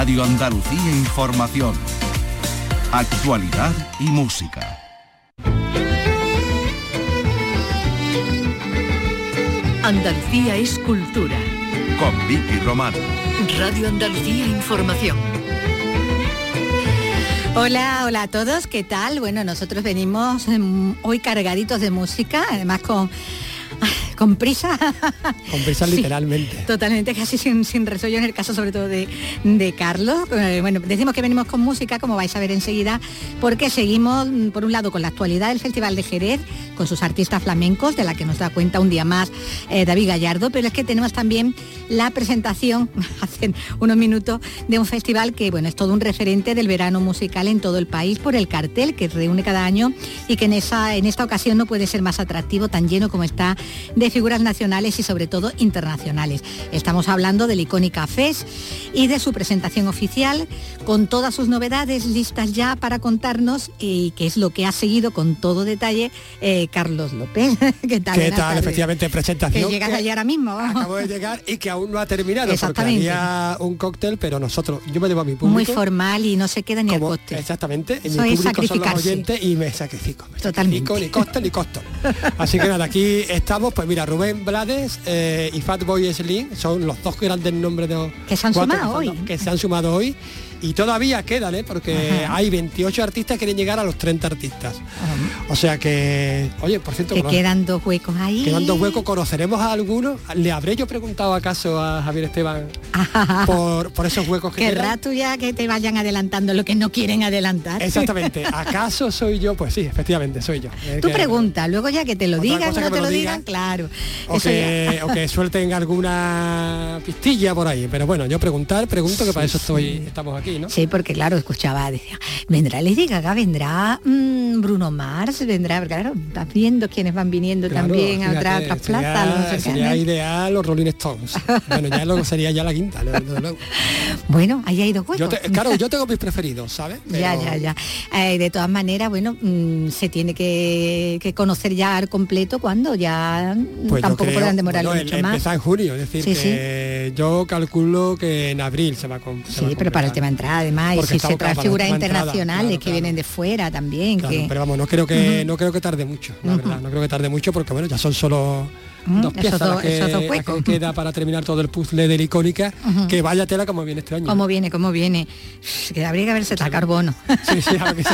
Radio Andalucía Información. Actualidad y música. Andalucía es cultura. Con Vicky Román. Radio Andalucía Información. Hola a todos, ¿qué tal? Bueno, nosotros venimos hoy cargaditos de música, además con prisa. Con prisa sí, literalmente. Totalmente, casi sin resollo en el caso sobre todo de Carlos. Bueno, decimos que venimos con música, como vais a ver enseguida, porque seguimos, por un lado, con la actualidad del Festival de Jerez, con sus artistas flamencos, de la que nos da cuenta un día más David Gallardo, pero es que tenemos también la presentación, hace unos minutos, de un festival que, bueno, es todo un referente del verano musical en todo el país por el cartel que reúne cada año y que en esta ocasión no puede ser más atractivo, tan lleno como está de figuras nacionales y sobre todo internacionales. Estamos hablando del Icónica Fest y de su presentación oficial, con todas sus novedades listas ya para contarnos y qué es lo que ha seguido con todo detalle Carlos López. ¿Qué tal? ¿Qué tal? Efectivamente, presentación. Que llegas allí ahora mismo. Acabo de llegar y que aún no ha terminado. Exactamente. Porque había un cóctel, pero yo me llevo a mi público. Muy formal y no se queda ni el cóctel. Exactamente. Eso mi es público son los sacrificarse. oyentes y me sacrifico. Totalmente. Ni cóctel ni cóctel. Así que nada, aquí estamos, pues mira, Rubén Blades y Fatboy Slim son los dos grandes nombres de que se han sumado hoy. Que se han sumado hoy. Y todavía quedan, porque hay 28 artistas que quieren llegar a los 30 artistas. O sea que, oye, por cierto... Que quedan 2 huecos ahí. Quedan 2 huecos, ¿conoceremos a algunos? ¿Le habré yo preguntado acaso a Javier Esteban por esos huecos que querrá tú ya que te vayan adelantando lo que no quieren adelantar. Exactamente. ¿Acaso soy yo? Pues sí, efectivamente, soy yo. Tú pregunta, luego ya que te lo digan o no te lo digan, claro. O que suelten alguna pistilla por ahí. Pero bueno, yo pregunto que para eso estamos aquí. ¿No? Sí, porque claro, escuchaba, decía, vendrá Lady Gaga, vendrá Bruno Mars, vendrá, claro, estás viendo quiénes van viniendo también a otras plazas. Sería ideal los Rolling Stones. Bueno, ya sería ya la quinta. Luego. Bueno, ahí hay 2 huecos. Yo tengo mis preferidos, ¿sabes? Pero... Ya. De todas maneras, bueno, se tiene que conocer ya al completo cuando ya pues tampoco podrán demorar mucho más. Empieza en junio, es decir, que yo calculo que en abril se va a Sí, pero para el tema entrada además, y si se trae figuras internacionales que vienen de fuera también. Claro, pero vamos, no creo que tarde mucho, la verdad, no creo que tarde mucho porque bueno, ya son solo 2 piezas las que queda para terminar todo el puzzle de la Icónica, que vaya tela como viene este año. Como viene. Que habría que verse tal carbono. Sí, a ver que sí.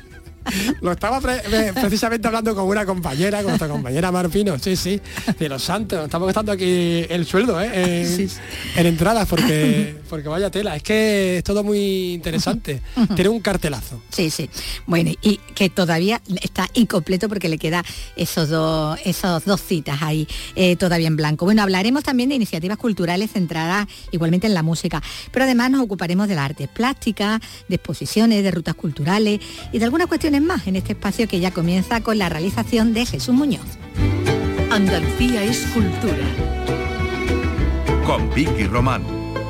Lo estaba precisamente hablando con una compañera, con nuestra compañera Marpino, sí, de los santos, estamos gastando aquí el sueldo en entradas porque vaya tela, es que es todo muy interesante, tiene un cartelazo. Sí, bueno, y que todavía está incompleto porque le queda esos dos citas ahí todavía en blanco. Bueno, hablaremos también de iniciativas culturales centradas igualmente en la música, pero además nos ocuparemos de las artes plásticas, de exposiciones, de rutas culturales y de algunas cuestiones más en este espacio que ya comienza con la realización de Jesús Muñoz. Andalucía es cultura. Con Vicky Román.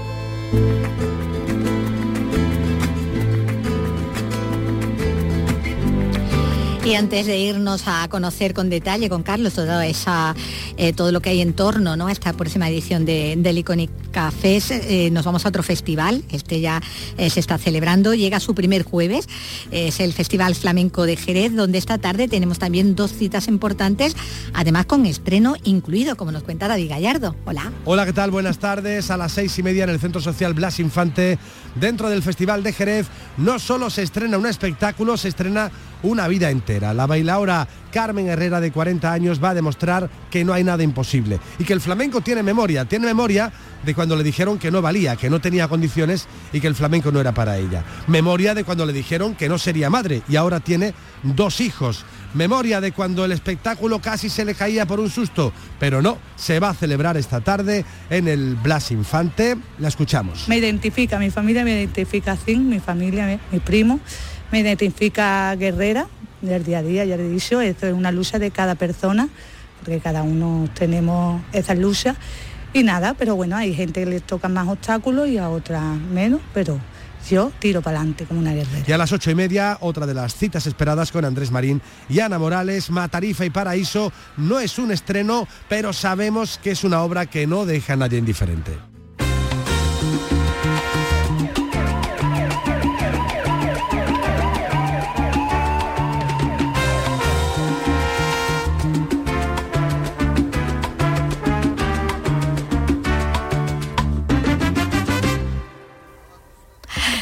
Y antes de irnos a conocer con detalle con Carlos todo lo que hay en torno, ¿no?, a esta próxima edición del Icónica Fest, nos vamos a otro festival. Este ya se está celebrando, llega su primer jueves, es el Festival Flamenco de Jerez, donde esta tarde tenemos también 2 citas importantes, además con estreno incluido, como nos cuenta David Gallardo. Hola, ¿qué tal? Buenas tardes. A las 6:30 en el Centro Social Blas Infante, dentro del Festival de Jerez, no solo se estrena un espectáculo, se estrena una vida entera. La bailaora Carmen Herrera, de 40 años, va a demostrar que no hay nada imposible y que el flamenco tiene memoria de cuando le dijeron que no valía, que no tenía condiciones y que el flamenco no era para ella. Memoria de cuando le dijeron que no sería madre y ahora tiene 2 hijos. Memoria de cuando el espectáculo casi se le caía por un susto, pero no, se va a celebrar esta tarde en el Blas Infante. La escuchamos. Me identifica, mi familia me identifica así, mi familia, mi primo, me identifica guerrera del día a día, ya le he dicho, esto es una lucha de cada persona, porque cada uno tenemos esas luchas y nada, pero bueno, hay gente que les toca más obstáculos y a otras menos, pero yo tiro para adelante como una guerrera. Y a las 8:30, otra de las citas esperadas con Andrés Marín y Ana Morales, Matarifa y Paraíso. No es un estreno, pero sabemos que es una obra que no deja a nadie indiferente.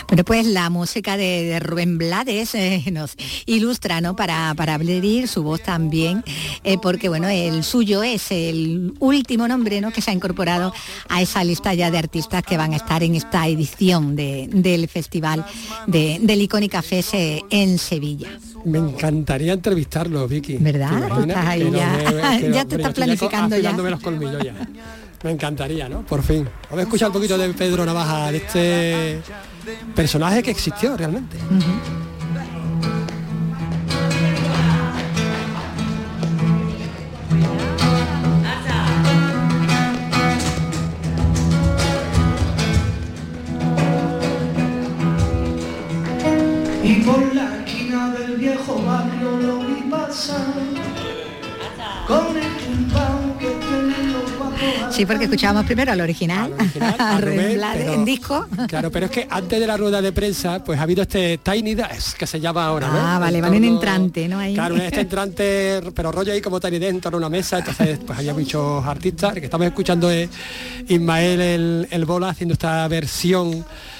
Bueno, pues la música de Rubén Blades nos ilustra, ¿no? Para abrir su voz también, porque bueno, el suyo es el último nombre, ¿no?, que se ha incorporado a esa lista ya de artistas que van a estar en esta edición del festival del Icónica Fest en Sevilla. Me encantaría entrevistarlo, Vicky. ¿Verdad? Tú estás ahí ya te estás planificando ya. Los colmillos ya. Me encantaría, ¿no? Por fin. Vamos a escuchar un poquito de Pedro Navaja, de este personaje que existió realmente. Y por la esquina del viejo barrio lo vi pasar con el tumbao que tienen los guapos. Sí, porque escuchábamos primero al original, a Rubén Blades, en disco. Claro, pero es que antes de la rueda de prensa, pues ha habido este Tiny Desk, que se llama ahora, ¿no? Ah, vale, van en entrante, ¿no? Ahí. Claro, este entrante, pero rollo ahí como Tiny Desk en torno a una mesa, entonces pues había muchos artistas. El que estamos escuchando es Ismael el Bola haciendo esta versión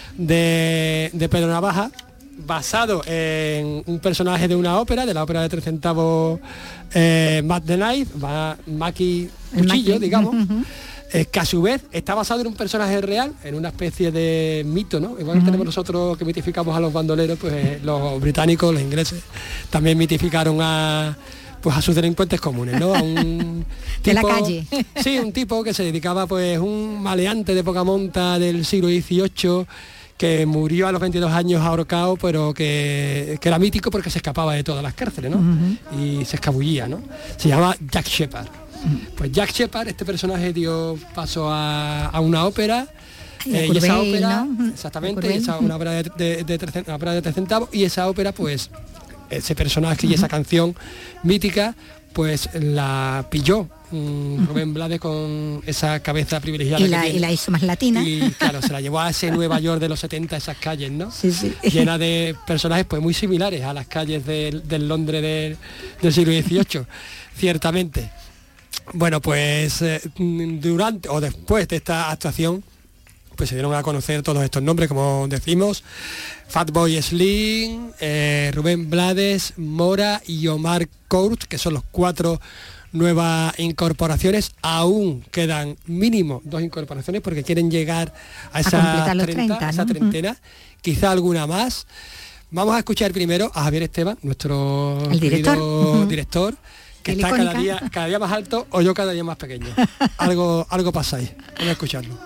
de Pedro Navaja, basado en un personaje de una ópera, de la ópera de 3 centavos, Matt the Knife, Maki Cuchillo, digamos, que a su vez está basado en un personaje real, en una especie de mito, ¿no? Igual tenemos nosotros que mitificamos a los bandoleros, pues los británicos, los ingleses, también mitificaron a sus delincuentes comunes, ¿no? A un tipo, de la calle. Sí, un tipo que se dedicaba, pues, un maleante de poca monta del siglo XVIII, que murió a los 22 años ahorcado, pero que era mítico porque se escapaba de todas las cárceles, ¿no? Y se escabullía, ¿no? Se llama Jack Sheppard. Pues Jack Sheppard, este personaje dio paso a una ópera, y esa ópera, ¿no? Exactamente, y esa, una ópera de 3 centavos, y esa ópera, pues, ese personaje y esa canción mítica, pues la pilló Rubén Blades con esa cabeza privilegiada y la hizo más latina, y claro, se la llevó a ese Nueva York de los 70, esas calles, ¿no? Sí, sí. Llena de personajes pues muy similares a las calles del Londres del siglo XVIII, ciertamente. Bueno, pues durante o después de esta actuación, pues se dieron a conocer todos estos nombres, como decimos: Fatboy Slim, Rubén Blades, Mora y Omar Court, que son los 4 nuevas incorporaciones. Aún quedan mínimo 2 incorporaciones porque quieren llegar a esa 30, ¿no? Esa treintena, quizá alguna más. Vamos a escuchar primero a Javier Esteban, nuestro director, que está cada día más alto, o yo cada día más pequeño. Algo pasa ahí. Vamos a escucharlo.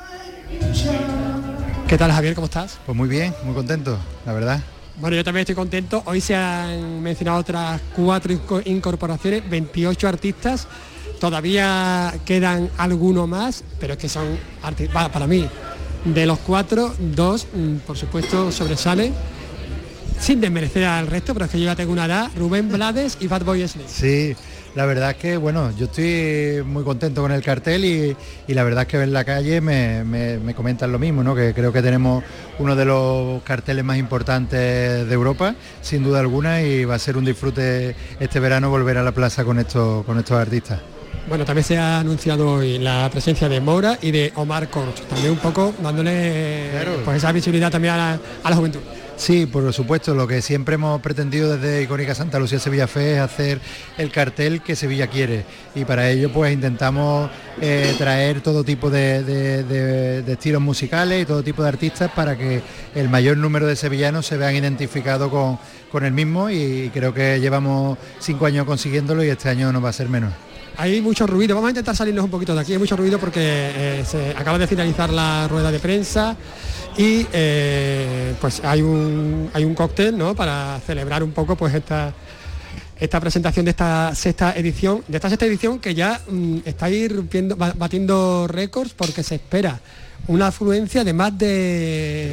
¿Qué tal, Javier? ¿Cómo estás? Pues muy bien, muy contento, la verdad. Bueno, yo también estoy contento. Hoy se han mencionado otras 4 incorporaciones, 28 artistas. Todavía quedan algunos más, pero es que son artistas, para mí, de los 4, 2, por supuesto, sobresalen, sin desmerecer al resto, pero es que yo ya tengo una edad: Rubén Blades y Fatboy Slim. Sí, la verdad es que, bueno, yo estoy muy contento con el cartel y la verdad es que en la calle me comentan lo mismo, ¿no? Que creo que tenemos uno de los carteles más importantes de Europa, sin duda alguna, y va a ser un disfrute este verano volver a la plaza con estos artistas. Bueno, también se ha anunciado hoy la presencia de Mora y de Omar Court, también un poco dándole, claro, pues esa visibilidad también a la juventud. Sí, por supuesto, lo que siempre hemos pretendido desde Icónica Santa Lucía Sevilla Fest es hacer el cartel que Sevilla quiere, y para ello pues intentamos traer todo tipo de estilos musicales y todo tipo de artistas para que el mayor número de sevillanos se vean identificados con el mismo, y creo que llevamos 5 años consiguiéndolo y este año no va a ser menos. Hay mucho ruido, vamos a intentar salirnos un poquito de aquí, hay mucho ruido porque se acaba de finalizar la rueda de prensa y pues hay un cóctel, ¿no?, para celebrar un poco pues esta presentación de esta sexta edición que ya está batiendo récords, porque se espera una afluencia de más de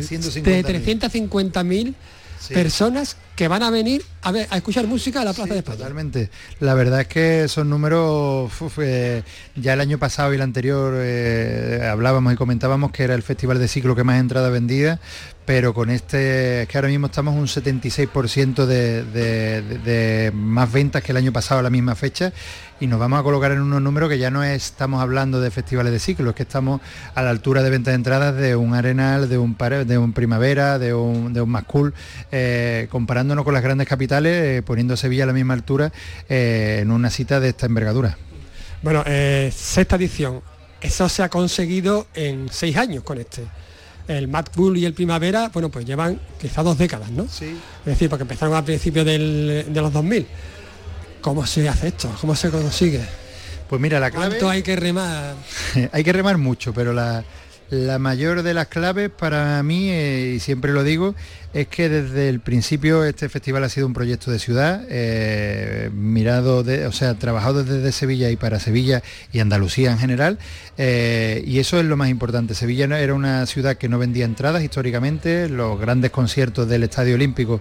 350.000 sí, personas que van a venir a escuchar música a la Plaza de España. Totalmente. La verdad es que son números, ya el año pasado y el anterior hablábamos y comentábamos que era el festival de ciclo que más entradas vendía, pero con es que ahora mismo estamos un 76% de más ventas que el año pasado a la misma fecha, y nos vamos a colocar en unos números que ya no estamos hablando de festivales de ciclo, es que estamos a la altura de ventas de entradas de un Arenal, de un Primavera, de un Mascul, comparándonos con las grandes capitales, poniendo a Sevilla a la misma altura en una cita de esta envergadura. Bueno, sexta edición, eso se ha conseguido en 6 años con este. El Mad Bull y el Primavera, bueno, pues llevan quizá 2 décadas, ¿no? Sí. Es decir, porque empezaron a principios de los 2000. ¿Cómo se hace esto? ¿Cómo se consigue? Pues mira, la clave... ¿Cuánto hay que remar? Hay que remar mucho, pero la mayor de las claves para mí, y siempre lo digo, es que desde el principio este festival ha sido un proyecto de ciudad, trabajado desde Sevilla y para Sevilla y Andalucía en general, y eso es lo más importante. Sevilla era una ciudad que no vendía entradas históricamente, los grandes conciertos del Estadio Olímpico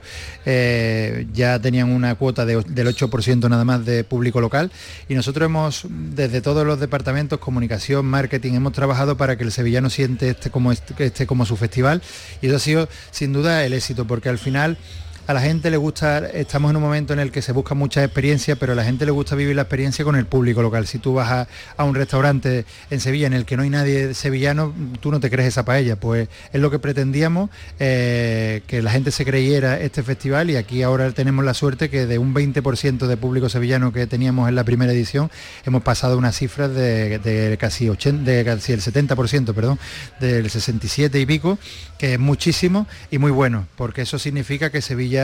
ya tenían una cuota del 8% nada más de público local, y nosotros desde todos los departamentos, comunicación, marketing, hemos trabajado para que el sevillano siente este como su festival, y eso ha sido sin duda el éxito, porque al final a la gente le gusta, estamos en un momento en el que se busca mucha experiencia, pero a la gente le gusta vivir la experiencia con el público local. Si tú vas a un restaurante en Sevilla en el que no hay nadie sevillano, tú no te crees esa paella. Pues es lo que pretendíamos, que la gente se creyera este festival, y aquí ahora tenemos la suerte que de un 20% de público sevillano que teníamos en la primera edición, hemos pasado unas cifras de casi el 70%, perdón, del 67 y pico, que es muchísimo y muy bueno, porque eso significa que Sevilla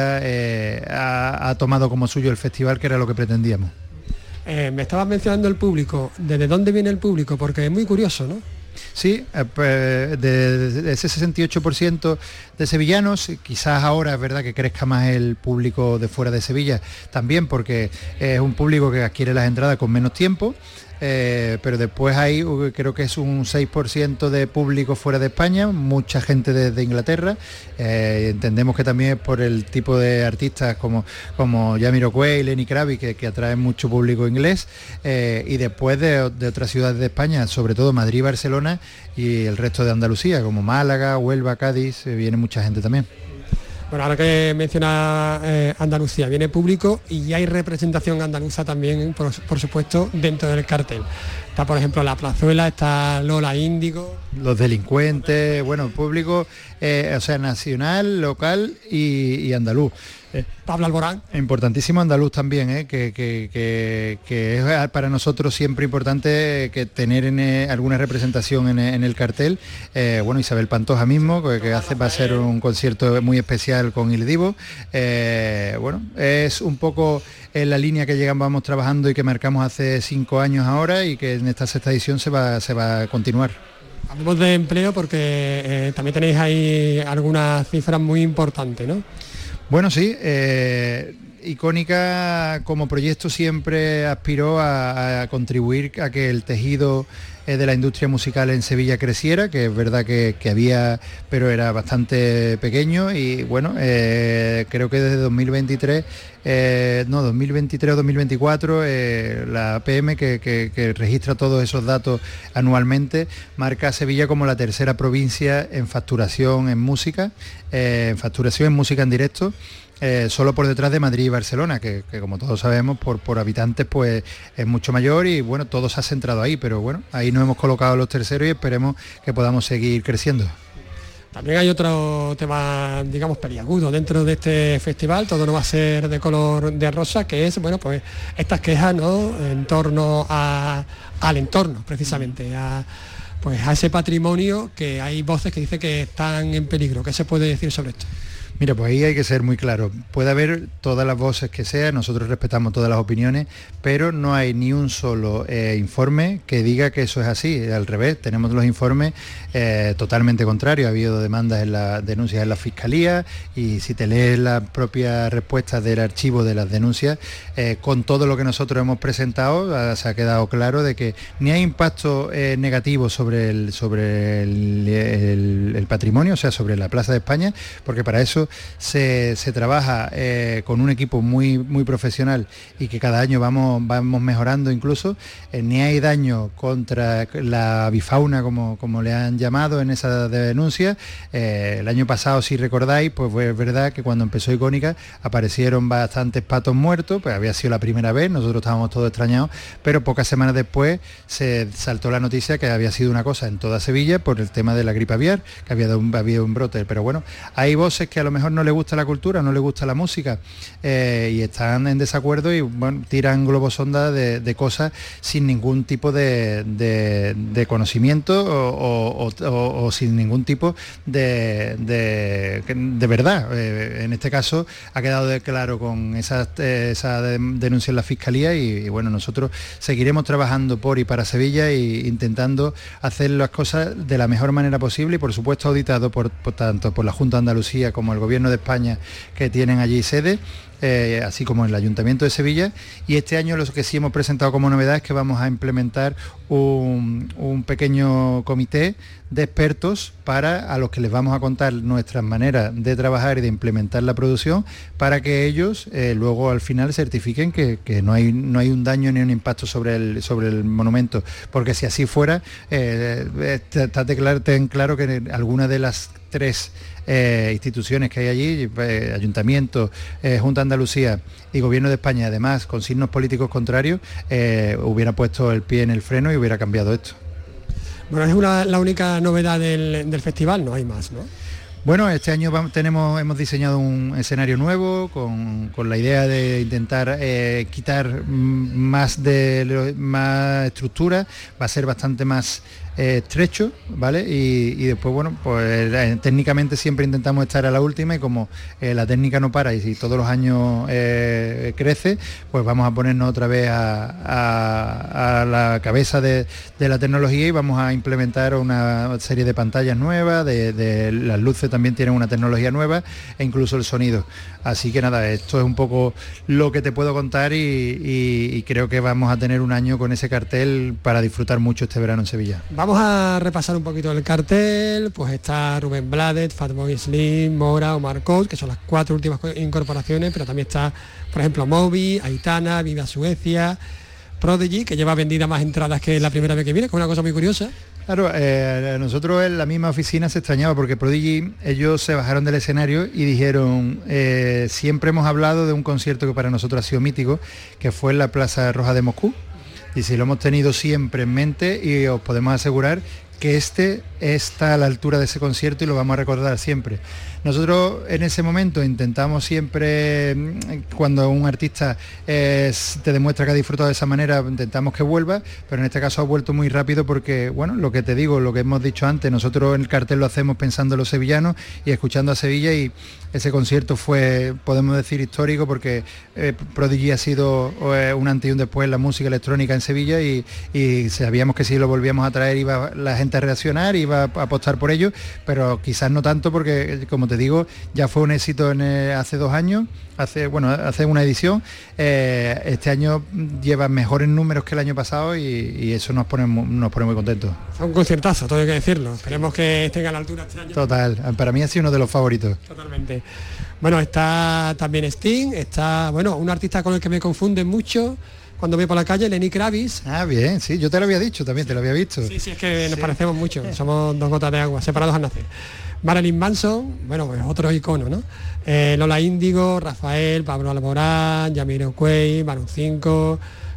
ha tomado como suyo el festival, que era lo que pretendíamos. Me estabas mencionando el público. ¿Desde dónde viene el público? Porque es muy curioso, ¿no? Sí, de ese 68% de sevillanos, quizás ahora es verdad que crezca más el público de fuera de Sevilla, también porque es un público que adquiere las entradas con menos tiempo. Pero después hay, creo que es un 6% de público fuera de España, mucha gente desde Inglaterra. Entendemos que también es por el tipo de artistas como Jamiroquai, Lenny Kravitz, que atraen mucho público inglés, y después de otras ciudades de España, sobre todo Madrid, Barcelona y el resto de Andalucía, como Málaga, Huelva, Cádiz, viene mucha gente también. Bueno, ahora que menciona Andalucía, viene público y hay representación andaluza también, por supuesto, dentro del cartel. Está, por ejemplo, La Plazuela, está Lola Índigo. Los Delincuentes, bueno, público, nacional, local y andaluz. Pablo Alborán. Importantísimo andaluz también, que es para nosotros siempre importante que tener alguna representación en el cartel. Isabel Pantoja mismo, va a ser un concierto muy especial con Il Divo. Es un poco la línea que vamos trabajando y que marcamos hace 5 años ahora, y que en esta sexta edición se va a continuar. Hablemos de empleo porque también tenéis ahí algunas cifras muy importantes, ¿no? Bueno, sí, Icónica como proyecto siempre aspiró a contribuir a que el tejido de la industria musical en Sevilla creciera, que es verdad que había, pero era bastante pequeño, y bueno, creo que desde 2023 o 2024, la APM que registra todos esos datos anualmente, marca a Sevilla como la tercera provincia en facturación en música, en directo, solo por detrás de Madrid y Barcelona, que como todos sabemos por habitantes pues es mucho mayor, y bueno, todo se ha centrado ahí, pero bueno, ahí nos hemos colocado los terceros y esperemos que podamos seguir creciendo. También hay otro tema, digamos, peliagudo dentro de este festival, todo no va a ser de color de rosa, que es, bueno, pues estas quejas, ¿no?, en torno al entorno, precisamente, a ese patrimonio, que hay voces que dicen que están en peligro. ¿Qué se puede decir sobre esto? Mira, pues ahí hay que ser muy claro. Puede haber todas las voces que sean, nosotros respetamos todas las opiniones, pero no hay ni un solo informe que diga que eso es así. Al revés, tenemos los informes totalmente contrarios. Ha habido denuncias en la Fiscalía, y si te lees las propias respuestas del archivo de las denuncias, con todo lo que nosotros hemos presentado, se ha quedado claro de que ni hay impacto negativo sobre el patrimonio, o sea, sobre la Plaza de España, porque para eso eso se trabaja con un equipo muy, muy profesional y que cada año vamos mejorando incluso, ni hay daño contra la avifauna, como le han llamado en esa denuncia. El año pasado, si recordáis, pues es verdad que cuando empezó Icónica aparecieron bastantes patos muertos, pues había sido la primera vez, nosotros estábamos todos extrañados, pero pocas semanas después se saltó la noticia que había sido una cosa en toda Sevilla por el tema de la gripe aviar, que había habido un brote. Pero bueno, hay voces que a lo mejor no les gusta la cultura, no les gusta la música, y están en desacuerdo y bueno, tiran globos sonda de cosas sin ningún tipo de conocimiento o sin ningún tipo de verdad. En este caso ha quedado claro con esa denuncia en la Fiscalía y bueno, nosotros seguiremos trabajando por y para Sevilla e intentando hacer las cosas de la mejor manera posible y por supuesto auditado tanto por la Junta de Andalucía como el Gobierno de España, que tienen allí sede, así como el Ayuntamiento de Sevilla. Y este año lo que sí hemos presentado como novedad es que vamos a implementar un pequeño comité de expertos a los que les vamos a contar nuestras maneras de trabajar y de implementar la producción, para que ellos luego al final certifiquen que no hay un daño ni un impacto sobre el monumento, porque si así fuera, ten claro que alguna de las tres instituciones que hay allí, Ayuntamiento, Junta de Andalucía y Gobierno de España, además con signos políticos contrarios, hubiera puesto el pie en el freno y hubiera cambiado esto. Bueno, es la única novedad del festival, no hay más, ¿no? Bueno, este año hemos diseñado un escenario nuevo con la idea de intentar quitar más estructura, va a ser bastante más estrecho, ¿vale? Y después, bueno, pues técnicamente siempre intentamos estar a la última y como la técnica no para y si todos los años crece, pues vamos a ponernos otra vez a la cabeza de la tecnología y vamos a implementar una serie de pantallas nuevas, de las luces también tienen una tecnología nueva e incluso el sonido. Así que nada, esto es un poco lo que te puedo contar y creo que vamos a tener un año con ese cartel para disfrutar mucho este verano en Sevilla. Vamos a repasar un poquito el cartel. Pues está Rubén Blades, Fatboy Slim, Mora, Omar Coast, que son las 4 últimas incorporaciones, pero también está, por ejemplo, Moby, Aitana, Viva Suecia, Prodigy, que lleva vendida más entradas que la primera vez que viene, que es una cosa muy curiosa. Claro, nosotros en la misma oficina se extrañaba porque Prodigy, ellos se bajaron del escenario y dijeron, siempre hemos hablado de un concierto que para nosotros ha sido mítico, que fue en la Plaza Roja de Moscú. Y si lo hemos tenido siempre en mente y os podemos asegurar que este está a la altura de ese concierto y lo vamos a recordar siempre. Nosotros en ese momento intentamos siempre, cuando un artista te demuestra que ha disfrutado de esa manera, intentamos que vuelva, pero en este caso ha vuelto muy rápido porque, bueno, lo que te digo, lo que hemos dicho antes, nosotros en el cartel lo hacemos pensando en los sevillanos y escuchando a Sevilla, y ese concierto fue, podemos decir, histórico porque Prodigy ha sido un antes y un después en la música electrónica en Sevilla y sabíamos que si lo volvíamos a traer iba la gente a reaccionar, iba a apostar por ello, pero quizás no tanto porque, como te digo, ya fue un éxito hace 2 años, hace una edición. Este año lleva mejores números que el año pasado y eso nos pone muy contentos. Fue un conciertazo, todo hay que decirlo. Esperemos que estén a la altura este año. Total, para mí ha sido uno de los favoritos. Totalmente. Bueno, está también Sting, está, bueno, un artista con el que me confunden mucho cuando voy por la calle, Lenny Kravitz. Ah, bien, sí, yo te lo había dicho, también te lo había visto. Sí, es que nos parecemos mucho, somos 2 gotas de agua, separados al nacer. Marilyn Manson, bueno, pues otro icono, ¿no? Lola Índigo, Rafael, Pablo Alborán, Jamiroquai, Maroon 5,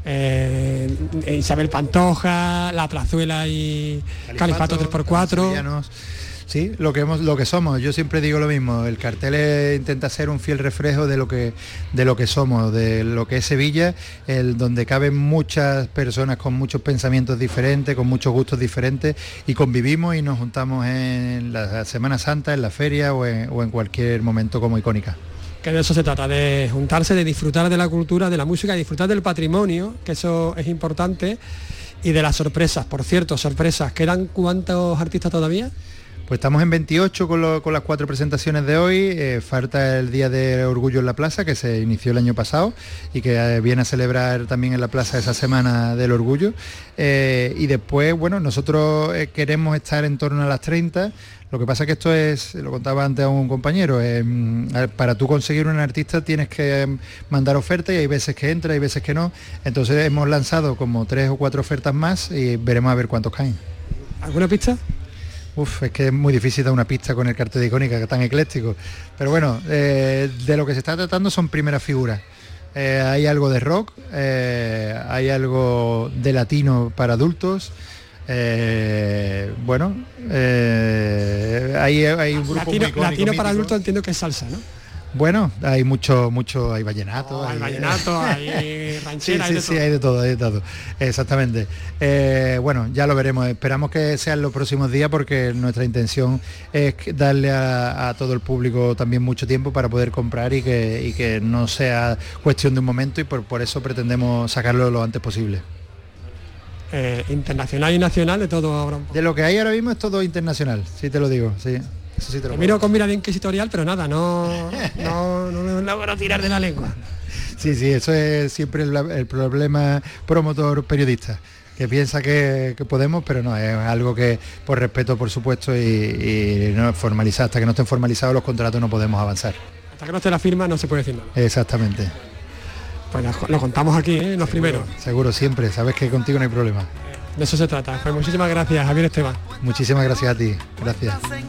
Isabel Pantoja, La Plazuela y Califato 3x4. Sí, lo que somos. Yo siempre digo lo mismo. El cartel intenta ser un fiel reflejo de lo que somos, de lo que es Sevilla, donde caben muchas personas con muchos pensamientos diferentes, con muchos gustos diferentes, y convivimos y nos juntamos en la Semana Santa, en la feria o en cualquier momento como Icónica. Que de eso se trata, de juntarse, de disfrutar de la cultura, de la música, de disfrutar del patrimonio, que eso es importante, y de las sorpresas. Por cierto, sorpresas. ¿Quedan cuántos artistas todavía? Pues estamos en 28 con las 4 presentaciones de hoy. Falta el Día de Orgullo en la Plaza, que se inició el año pasado y que viene a celebrar también en la Plaza esa Semana del Orgullo. Y después, bueno, nosotros queremos estar en torno a las 30. Lo que pasa es que esto es, lo contaba antes a un compañero, para tú conseguir un artista tienes que mandar ofertas y hay veces que entra, hay veces que no. Entonces hemos lanzado como 3 o 4 ofertas más y veremos a ver cuántos caen. ¿Alguna pista? Es que es muy difícil dar una pista con el cartel de Icónica, que es tan ecléctico. Pero bueno, de lo que se está tratando son primeras figuras. Hay algo de rock, hay algo de latino para adultos. Hay un grupo latino para adultos, entiendo que es salsa, ¿no? Bueno, hay mucho, hay vallenato. Hay vallenato, hay ranchera, sí, hay de todo, exactamente. Ya lo veremos, esperamos que sean los próximos días porque nuestra intención es darle a todo el público también mucho tiempo para poder comprar y que no sea cuestión de un momento y por eso pretendemos sacarlo lo antes posible. Internacional y nacional, de todo ahora. De lo que hay ahora mismo es todo internacional, sí te lo digo, sí. Eso sí te lo miro con mirada inquisitorial, pero nada, no logro tirar de la lengua. Sí, eso es siempre el problema promotor periodista, que piensa que podemos, pero no, es algo que por respeto, por supuesto, y no es formalizado. Hasta que no estén formalizados los contratos no podemos avanzar. Hasta que no esté la firma no se puede decir nada. Exactamente. Pues lo contamos aquí, los primeros. Seguro, siempre, sabes que contigo no hay problema. De eso se trata. Pues muchísimas gracias, Javier Esteban. Muchísimas gracias a ti, gracias.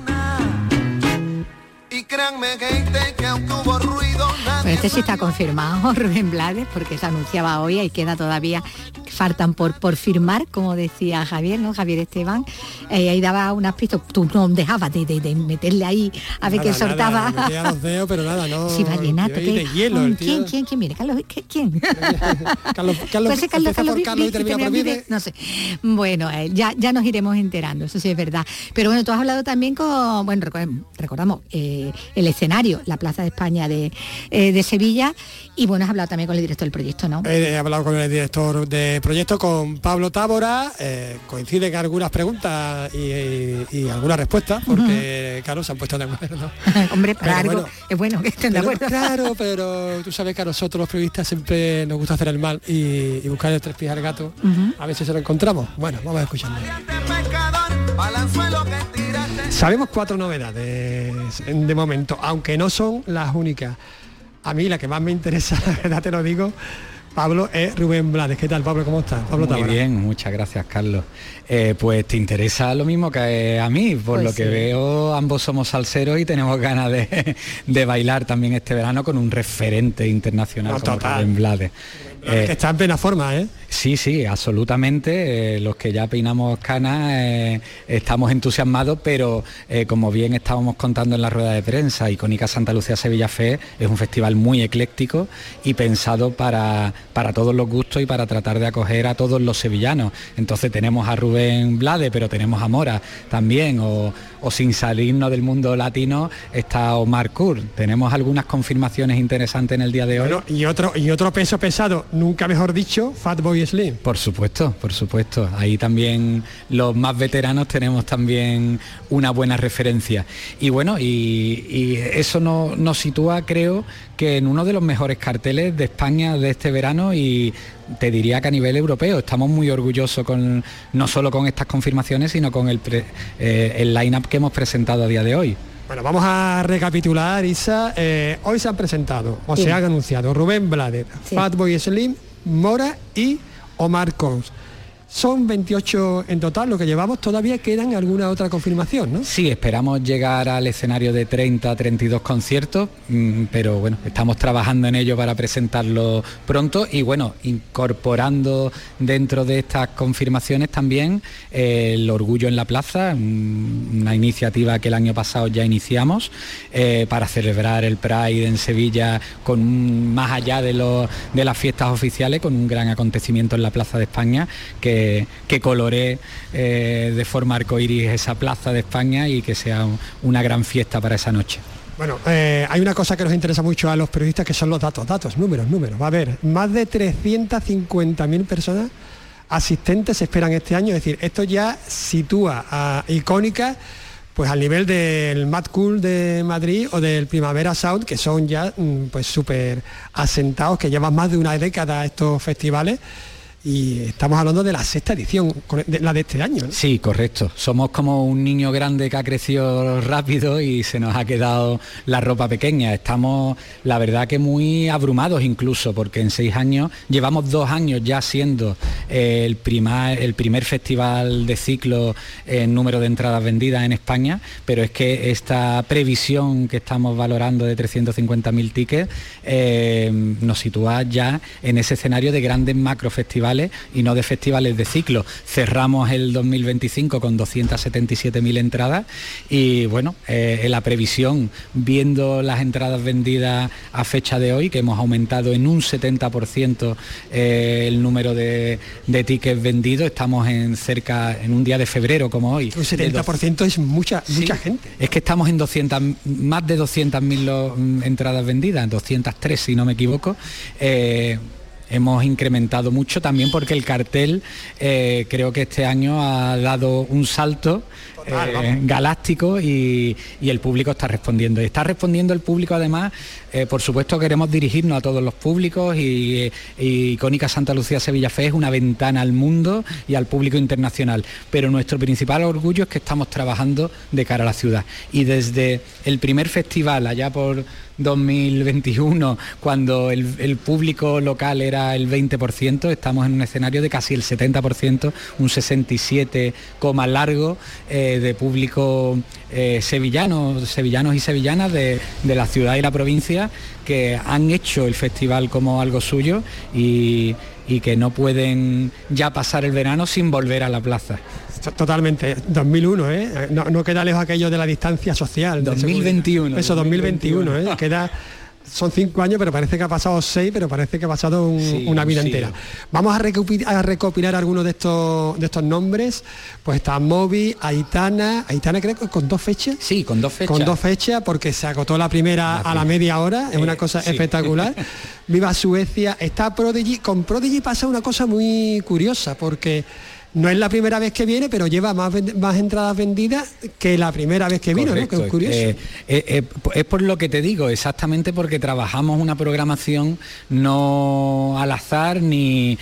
Bueno, este sí está confirmado, Rubén Blades, porque se anunciaba hoy y queda todavía, faltan por firmar, como decía Javier, ¿no? Javier Esteban, ahí daba unas pistas, tú no dejabas de meterle ahí a ver qué soltaba. Metía los dedos, pero nada, no. Sí, vallenato, de hielo, el tío. ¿Quién? Mire, Carlos, ¿quién? Carlos y termina por Vive. No sé. Bueno, ya nos iremos enterando, eso sí es verdad. Pero bueno, tú has hablado también con, recordamos, el escenario, la Plaza de España de Sevilla, y bueno, has hablado también con el director del proyecto, ¿no? He hablado con el director del proyecto, con Pablo Tábora, coinciden algunas preguntas y algunas respuestas, porque claro, se han puesto de acuerdo. Hombre, para algo es bueno que estén de acuerdo. Claro, pero tú sabes que a nosotros los periodistas siempre nos gusta hacer el mal y buscar el tres pies al gato, a ver si se lo encontramos. Bueno, vamos a escucharlo. Sabemos 4 novedades de momento, aunque no son las únicas. A mí la que más me interesa, la verdad te lo digo, Pablo, es Rubén Blades. ¿Qué tal, Pablo? ¿Cómo estás? Pablo Muy bien, muchas gracias, Carlos. Pues te interesa lo mismo que a mí, por lo que veo, ambos somos salseros y tenemos ganas de bailar también este verano con un referente internacional como Rubén Blades. Está en plena forma, ¿eh? Sí, absolutamente. Los que ya peinamos canas estamos entusiasmados, pero como bien estábamos contando en la rueda de prensa, Icónica Santa Lucía Sevilla Fe es un festival muy ecléctico y pensado para todos los gustos y para tratar de acoger a todos los sevillanos. Entonces tenemos a Rubén Blades, pero tenemos a Mora también, o sin salirnos del mundo latino está Omar Kurz. Tenemos algunas confirmaciones interesantes en el día de hoy. Bueno, y otro peso pesado, nunca mejor dicho, Fatboy Slim. Por supuesto. Ahí también los más veteranos tenemos también una buena referencia. Y bueno, y eso nos sitúa, creo, que en uno de los mejores carteles de España de este verano, y te diría que a nivel europeo. Estamos muy orgullosos no solo con estas confirmaciones, sino con el line-up que hemos presentado a día de hoy. Bueno, vamos a recapitular, Isa. Hoy se han presentado, se han anunciado Rubén Blades, Fatboy Slim, Mora y Omar Kurz. Son 28 en total lo que llevamos, todavía quedan alguna otra confirmación, ¿no? Sí, esperamos llegar al escenario de 30-32 conciertos, pero bueno, estamos trabajando en ello para presentarlo pronto y bueno, incorporando dentro de estas confirmaciones también el Orgullo en la Plaza, una iniciativa que el año pasado ya iniciamos para celebrar el Pride en Sevilla más allá de las fiestas oficiales, con un gran acontecimiento en la Plaza de España que coloree de forma arcoíris esa Plaza de España y que sea una gran fiesta para esa noche. Bueno, hay una cosa que nos interesa mucho a los periodistas, que son los datos, números. Va a haber más de 350.000 personas asistentes se esperan este año, es decir, esto ya sitúa a Icónica pues al nivel del Mad Cool de Madrid o del Primavera Sound, que son ya pues súper asentados, que llevan más de una década estos festivales. y estamos hablando de la 6ª edición, la de este año, ¿no? Sí, correcto. Somos como un niño grande que ha crecido rápido y se nos ha quedado la ropa pequeña. Estamos, la verdad, que muy abrumados incluso, porque en 6 años, llevamos 2 años ya siendo el primer festival de ciclo en número de entradas vendidas en España, pero es que esta previsión que estamos valorando de 350.000 tickets nos sitúa ya en ese escenario de grandes macrofestivales y no de festivales de ciclo. Cerramos el 2025 con 277.000 entradas y bueno, la previsión, viendo las entradas vendidas a fecha de hoy, que hemos aumentado en un 70% el número de tickets vendidos, estamos en un día de febrero como hoy. Un 70% es mucha gente. Es que estamos en más de 200.000 entradas vendidas, 203 si no me equivoco. Hemos incrementado mucho también porque el cartel creo que este año ha dado un salto galáctico y el público está respondiendo. Está respondiendo el público además, por supuesto queremos dirigirnos a todos los públicos y Icónica Santa Lucía Sevilla Fest es una ventana al mundo y al público internacional, pero nuestro principal orgullo es que estamos trabajando de cara a la ciudad y desde el primer festival allá por 2021, cuando el público local era el 20%, estamos en un escenario de casi el 70%, un 67 largo de público sevillanos y sevillanas de la ciudad y la provincia que han hecho el festival como algo suyo y que no pueden ya pasar el verano sin volver a la plaza. Totalmente, 2001, no queda lejos aquello de la distancia social. 2021. Eso, 2021, queda... Son 5 años, pero parece que ha pasado 6, pero parece que ha pasado una vida entera. Vamos a recopilar algunos de estos nombres. Pues está Moby, Aitana creo que con 2 fechas. Sí, con 2 fechas. Con 2 fechas, porque se agotó la primera a la media hora, es una cosa espectacular. Viva Suecia, está Prodigy. Con Prodigy pasa una cosa muy curiosa, porque no es la primera vez que viene, pero lleva más entradas vendidas que la primera vez que vino, ¿no? Que es curioso. Es por lo que te digo, exactamente porque trabajamos una programación no al azar ni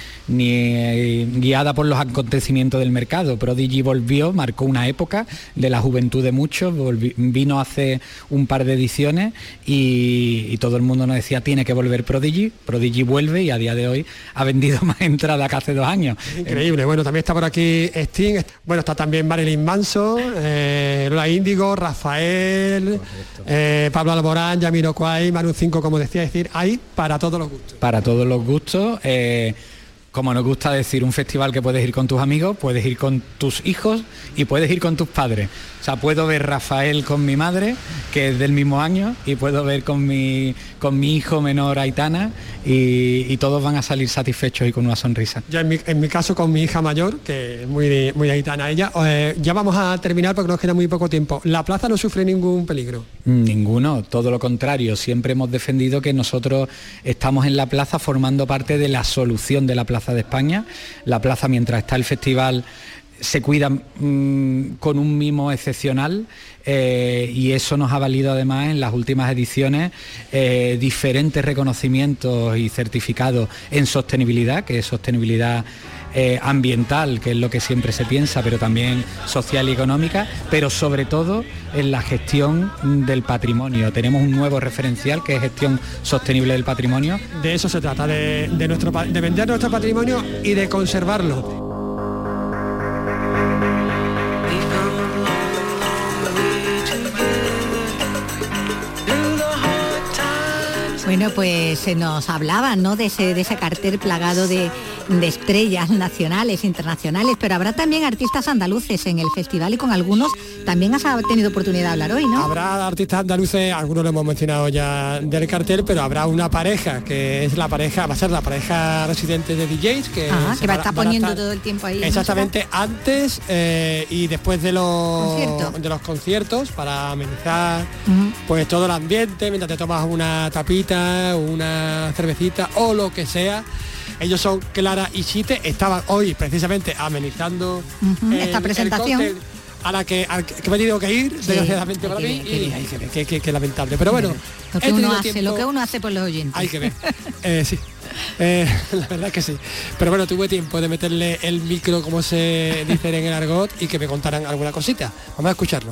guiada por los acontecimientos del mercado. Prodigy volvió, marcó una época de la juventud de muchos, vino hace un par de ediciones y todo el mundo nos decía, tiene que volver Prodigy. Prodigy vuelve y a día de hoy ha vendido más entradas que hace 2 años. Increíble. Bueno, también está por aquí Sting, bueno, está también Marilyn Manson, Lola Índigo, Rafael, Pablo Alborán, Jamiroquai, Manu 5, como decía, es decir, hay para todos los gustos. Para todos los gustos, como nos gusta decir, un festival que puedes ir con tus amigos, puedes ir con tus hijos y puedes ir con tus padres. O sea, puedo ver Rafael con mi madre, que es del mismo año, y puedo ver con mi hijo menor Aitana, y todos van a salir satisfechos y con una sonrisa. Ya en mi caso con mi hija mayor, que es muy Aitana ella. Ya vamos a terminar porque nos queda muy poco tiempo. ¿La plaza no sufre ningún peligro? Ninguno, todo lo contrario. Siempre hemos defendido que nosotros estamos en la plaza formando parte de la solución de la Plaza de España. La plaza, mientras está el festival, se cuida con un mimo excepcional y eso nos ha valido además en las últimas ediciones diferentes reconocimientos y certificados en sostenibilidad, que es sostenibilidad ambiental, que es lo que siempre se piensa, pero también social y económica, pero sobre todo en la gestión del patrimonio. Tenemos un nuevo referencial que es gestión sostenible del patrimonio. De eso se trata, de vender nuestro patrimonio y de conservarlo. Bueno, pues se nos hablaba, ¿no?, de ese cartel plagado de estrellas nacionales, internacionales, pero habrá también artistas andaluces en el festival y con algunos también has tenido oportunidad de hablar hoy, ¿no? Habrá artistas andaluces, algunos lo hemos mencionado ya del cartel, pero habrá una pareja que es va a ser la pareja residente de DJs que va a estar poniendo todo el tiempo ahí. Exactamente, antes y después de los conciertos para amenizar pues todo el ambiente, mientras te tomas una tapita, una cervecita o lo que sea. Ellos son Clara y Chite, estaban hoy precisamente amenizando esta presentación. El cóctel a la que me he tenido que ir, desgraciadamente para mí, y qué lamentable. Pero bueno, lo que uno hace por los oyentes. Hay que ver. Sí. La verdad que sí. Pero bueno, tuve tiempo de meterle el micro, como se dice en el argot, y que me contaran alguna cosita. Vamos a escucharlo.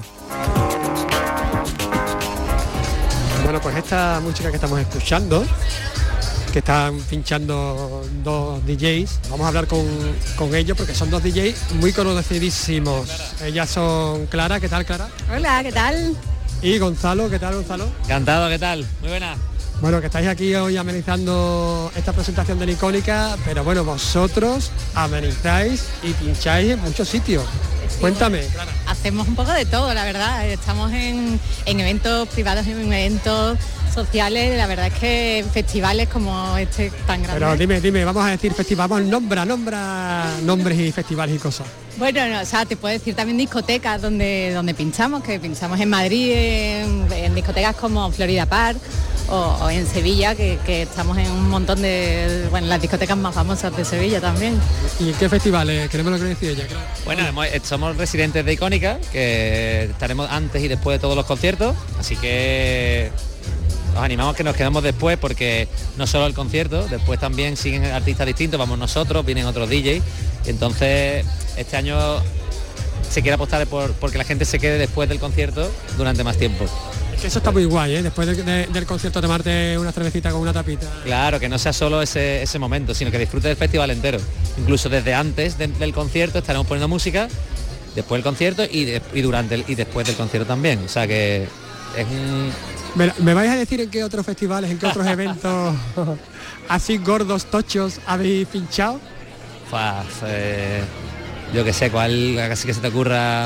Bueno, pues esta música que estamos escuchando, que están pinchando dos DJs, vamos a hablar con ellos porque son dos DJs muy conocidísimos. Ellas son Clara, ¿qué tal, Clara? Hola, ¿qué tal? Y Gonzalo, ¿qué tal, Gonzalo? Encantado, ¿qué tal? Muy buena. Bueno, que estáis aquí hoy amenizando esta presentación de la Icónica, pero bueno, vosotros amenizáis y pincháis en muchos sitios. Sí, cuéntame, Clara. Hacemos un poco de todo, la verdad. Estamos en eventos privados, en eventos sociales. La verdad es que festivales como este tan grande. Pero dime, vamos a decir festival, vamos, nombra nombres y festivales y cosas. Bueno, no, o sea, te puedo decir también discotecas donde pinchamos, que pinchamos en Madrid, en discotecas como Florida Park o en Sevilla, que estamos en un montón de, bueno, las discotecas más famosas de Sevilla también. ¿Y en qué festivales? Queremos lo que decía ella. Bueno, somos residentes de Icónica, que estaremos antes y después de todos los conciertos, así que os animamos que nos quedemos después, porque no solo el concierto, después también siguen artistas distintos, vamos nosotros, vienen otros DJs, entonces este año se quiere apostar porque la gente se quede después del concierto durante más tiempo. Es que eso está muy guay, ¿eh? Después del concierto tomarte una cervecita con una tapita. Claro, que no sea solo ese momento, sino que disfrute del festival entero. Incluso desde antes del concierto estaremos poniendo música, después del concierto y durante y después del concierto también. O sea que es un... ¿Me vais a decir en qué otros festivales, en qué otros eventos así gordos, tochos habéis pinchado? Yo que sé, cuál así que se te ocurra.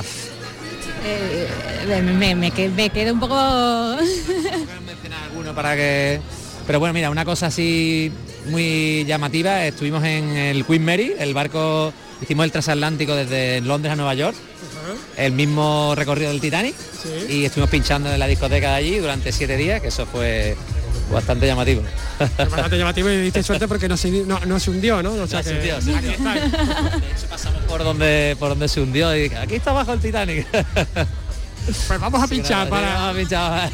Me quedo un poco... mencionar alguno para que... Pero bueno, mira, una cosa así muy llamativa, estuvimos en el Queen Mary, el barco, hicimos el transatlántico desde Londres a Nueva York, el mismo recorrido del Titanic, sí. Y estuvimos pinchando en la discoteca de allí durante 7 días, que eso fue bastante llamativo. Bastante llamativo, y diste suerte porque no se hundió, ¿no? O sea, se hundió, sí. Aquí está. De hecho pasamos por donde se hundió y aquí está abajo el Titanic. Pues vamos a pinchar, vamos a pinchar.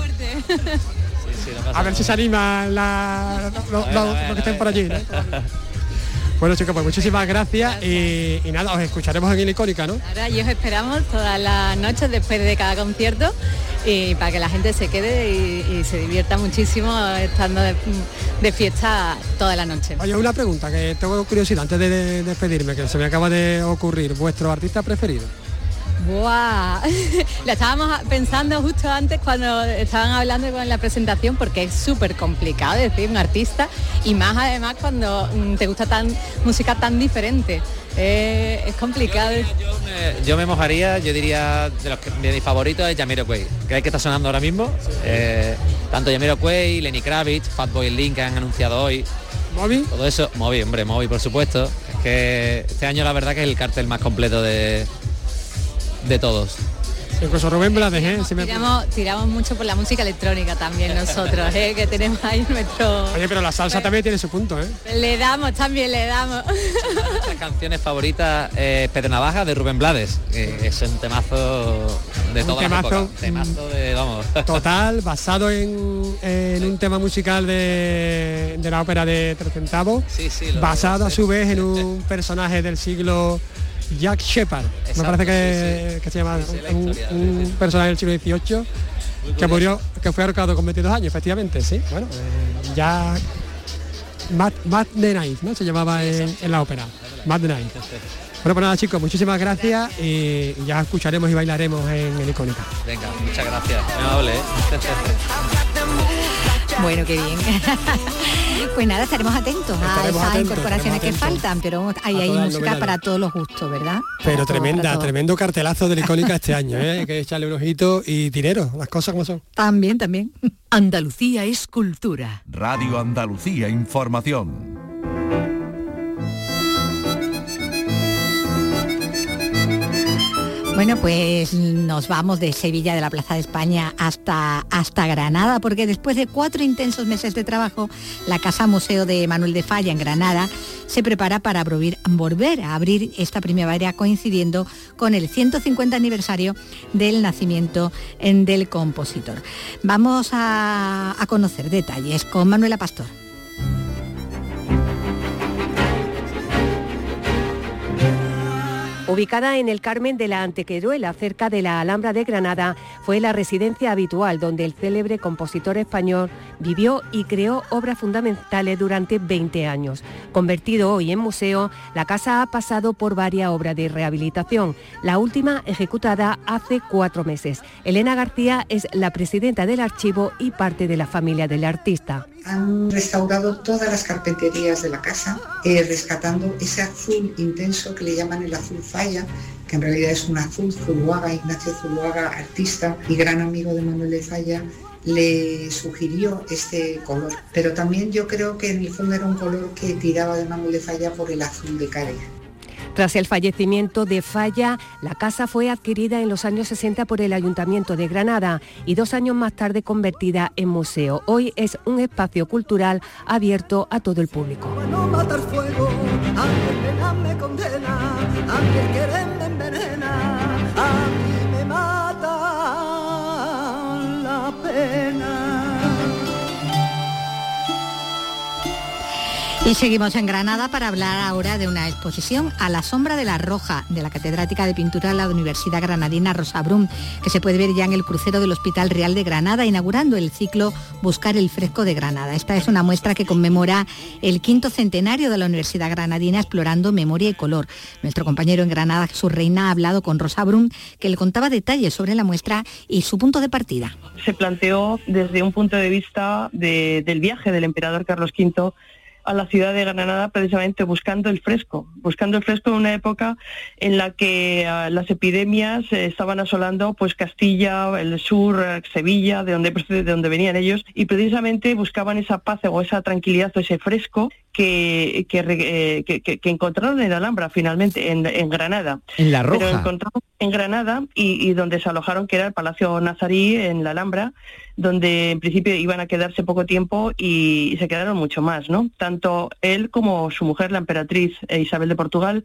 A ver si se animan los que estén por allí, ¿no? Bueno, chicos, pues muchísimas gracias. Y nada, os escucharemos en la Icónica, ¿no? Ahora y os esperamos todas las noches después de cada concierto, y para que la gente se quede y se divierta muchísimo estando de fiesta toda la noche. Oye, una pregunta que tengo curiosidad antes de despedirme, que se me acaba de ocurrir. ¿Vuestro artista preferido? ¡Buah! La estábamos pensando justo antes cuando estaban hablando con la presentación, porque es súper complicado decir un artista, y más además cuando te gusta música tan diferente. Es complicado. Yo me mojaría, yo diría de mis favoritos es Jamiroquai, que está sonando ahora mismo. Sí. Tanto Jamiroquai, Lenny Kravitz, Fatboy Slim, que han anunciado hoy. ¿Moby? Todo eso, Moby, hombre, Moby por supuesto. Es que este año la verdad que es el cartel más completo de todos. Incluso Rubén Blades, ¿eh? Tiramos mucho por la música electrónica también nosotros, que tenemos ahí nuestro... Oye, pero la salsa también tiene su punto, ¿eh? Le damos. Nuestras canciones favoritas, Pedro Navaja, de Rubén Blades, es un temazo de toda la época. Temazo de, vamos. Total, basado en un tema musical de la ópera de Tres Centavos, basado a su vez en un personaje del siglo... Jack Shepard, me parece que se llama un personaje del siglo XVIII que murió, que fue ahorcado con 22 años, efectivamente, sí. Bueno, ya Mad the Night, ¿no? Se llamaba en la ópera, Mad the Night. Bueno, pues nada, chicos, muchísimas gracias y ya escucharemos y bailaremos en el Icónica. Venga, muchas gracias, muy amable, ¿eh? Bueno, qué bien. Pues nada, estaremos atentos a esas incorporaciones que faltan, pero hay música para todos los gustos, ¿verdad? Pero tremendo cartelazo de la Icónica este año, ¿eh? Hay que echarle un ojito y dinero, las cosas como son. También. Andalucía es cultura. Radio Andalucía Información. Bueno, pues nos vamos de Sevilla, de la Plaza de España, hasta Granada, porque después de 4 intensos meses de trabajo, la Casa Museo de Manuel de Falla en Granada se prepara para volver a abrir esta primavera, coincidiendo con el 150 aniversario del nacimiento del compositor. Vamos a conocer detalles con Manuela Pastor. Ubicada en el Carmen de la Antequeruela, cerca de la Alhambra de Granada, fue la residencia habitual donde el célebre compositor español vivió y creó obras fundamentales durante 20 años. Convertido hoy en museo, la casa ha pasado por varias obras de rehabilitación, la última ejecutada hace 4 meses. Elena García es la presidenta del archivo y parte de la familia del artista. Han restaurado todas las carpinterías de la casa, rescatando ese azul intenso que le llaman el azul falla, que en realidad es un azul Zuloaga. Ignacio Zuloaga, artista y gran amigo de Manuel de Falla, le sugirió este color. Pero también yo creo que en el fondo era un color que tiraba de Manuel de Falla por el azul de Cádiz. Tras el fallecimiento de Falla, la casa fue adquirida en los años 60 por el Ayuntamiento de Granada y 2 años más tarde convertida en museo. Hoy es un espacio cultural abierto a todo el público. No matar fuego, a mi pena me condena, a mi querer me envenena, a mí me mata la pena. Y seguimos en Granada para hablar ahora de una exposición a la sombra de la roja de la catedrática de pintura de la Universidad Granadina Rosa Brum, que se puede ver ya en el crucero del Hospital Real de Granada, inaugurando el ciclo Buscar el fresco de Granada. Esta es una muestra que conmemora el 5º centenario de la Universidad Granadina, explorando memoria y color. Nuestro compañero en Granada, Jesús Reina, ha hablado con Rosa Brum, que le contaba detalles sobre la muestra y su punto de partida. Se planteó desde un punto de vista del viaje del emperador Carlos V a la ciudad de Granada, precisamente buscando el fresco en una época en la que las epidemias estaban asolando pues Castilla, el sur, Sevilla, de donde venían ellos, y precisamente buscaban esa paz o esa tranquilidad o ese fresco que encontraron en la Alhambra, finalmente, en Granada. En La Roja. Pero encontraron en Granada y donde se alojaron, que era el Palacio Nazarí, en la Alhambra, donde en principio iban a quedarse poco tiempo y se quedaron mucho más, ¿no? Tanto él como su mujer, la emperatriz Isabel de Portugal,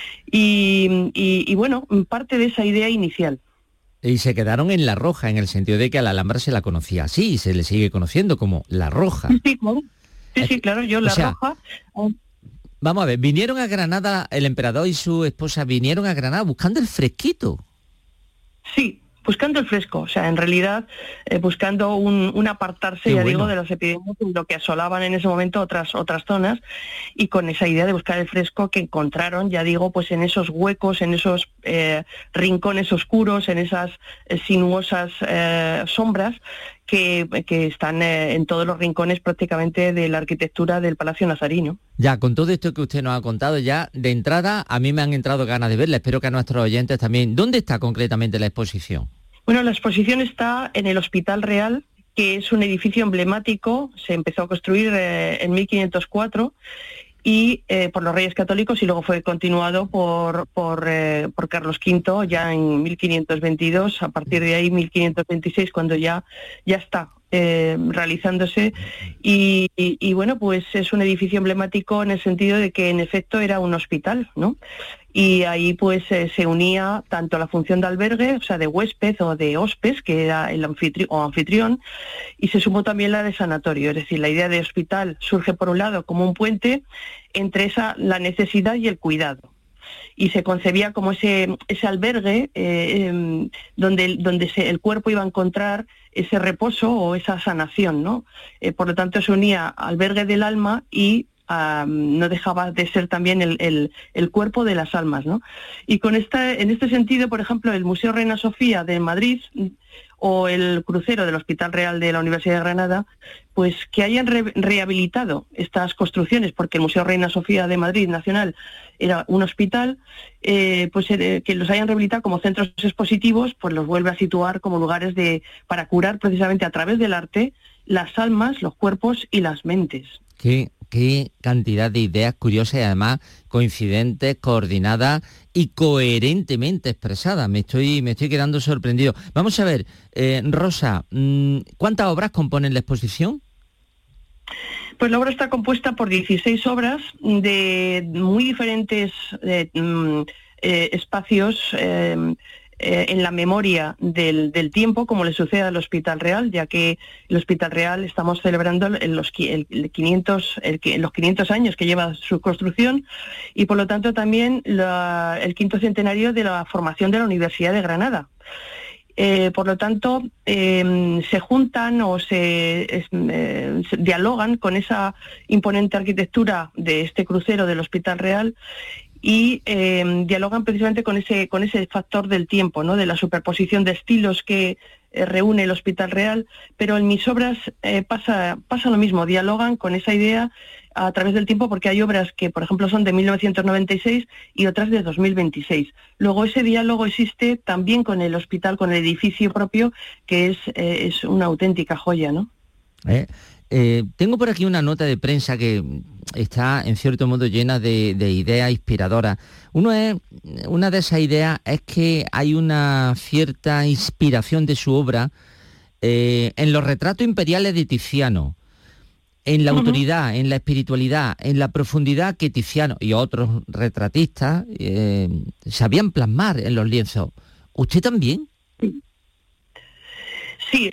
y bueno, parte de esa idea inicial. Y se quedaron en La Roja, en el sentido de que a la Alhambra se la conocía así, y se le sigue conociendo como La Roja. Sí, claro. Sí, claro, yo La Roja... Vamos a ver, vinieron a Granada, el emperador y su esposa vinieron a Granada buscando el fresquito. Sí, buscando el fresco, o sea, en realidad buscando un apartarse, ya digo, de las epidemias, lo que asolaban en ese momento otras zonas, y con esa idea de buscar el fresco que encontraron, ya digo, pues en esos huecos, en esos rincones oscuros, en esas sinuosas sombras que están en todos los rincones prácticamente de la arquitectura del Palacio Nazarino. Ya, con todo esto que usted nos ha contado, ya de entrada a mí me han entrado ganas de verla, espero que a nuestros oyentes también. ¿Dónde está concretamente la exposición? Bueno, la exposición está en el Hospital Real, que es un edificio emblemático, se empezó a construir en 1504 y por los Reyes Católicos, y luego fue continuado por Carlos V ya en 1522, a partir de ahí 1526, cuando ya está realizándose, y bueno, pues es un edificio emblemático en el sentido de que en efecto era un hospital, ¿no? Y ahí pues se unía tanto la función de albergue, o sea, de huésped o de hospes, que era el anfitrión, y se sumó también la de sanatorio. Es decir, la idea de hospital surge por un lado como un puente entre la necesidad y el cuidado, y se concebía como ese albergue donde el cuerpo iba a encontrar ese reposo o esa sanación, ¿no? Por lo tanto, se unía albergue del alma y no dejaba de ser también el cuerpo de las almas, ¿no? Y en este sentido, por ejemplo, el Museo Reina Sofía de Madrid o el crucero del Hospital Real de la Universidad de Granada, pues que hayan rehabilitado estas construcciones, porque el Museo Reina Sofía de Madrid Nacional era un hospital, que los hayan rehabilitado como centros expositivos, pues los vuelve a situar como lugares para curar precisamente a través del arte las almas, los cuerpos y las mentes. Qué cantidad de ideas curiosas y además coincidentes, coordinadas y coherentemente expresadas. Me estoy quedando sorprendido. Vamos a ver, Rosa, ¿cuántas obras componen la exposición? Pues la obra está compuesta por 16 obras de muy diferentes espacios en la memoria del tiempo, como le sucede al Hospital Real, ya que el Hospital Real estamos celebrando los 500 años que lleva su construcción y por lo tanto también el 5º centenario de la formación de la Universidad de Granada. Por lo tanto, se juntan o se dialogan con esa imponente arquitectura de este crucero del Hospital Real y dialogan precisamente con ese factor del tiempo, ¿no? De la superposición de estilos que reúne el Hospital Real, pero en mis obras pasa lo mismo, dialogan con esa idea a través del tiempo, porque hay obras que, por ejemplo, son de 1996 y otras de 2026. Luego ese diálogo existe también con el hospital, con el edificio propio, que es una auténtica joya, ¿no? Tengo por aquí una nota de prensa que está, en cierto modo, llena de ideas inspiradoras. Una de esas ideas es que hay una cierta inspiración de su obra en los retratos imperiales de Tiziano, en la autoridad, en la espiritualidad, en la profundidad que Tiziano y otros retratistas sabían plasmar en los lienzos. ¿Usted también? Sí,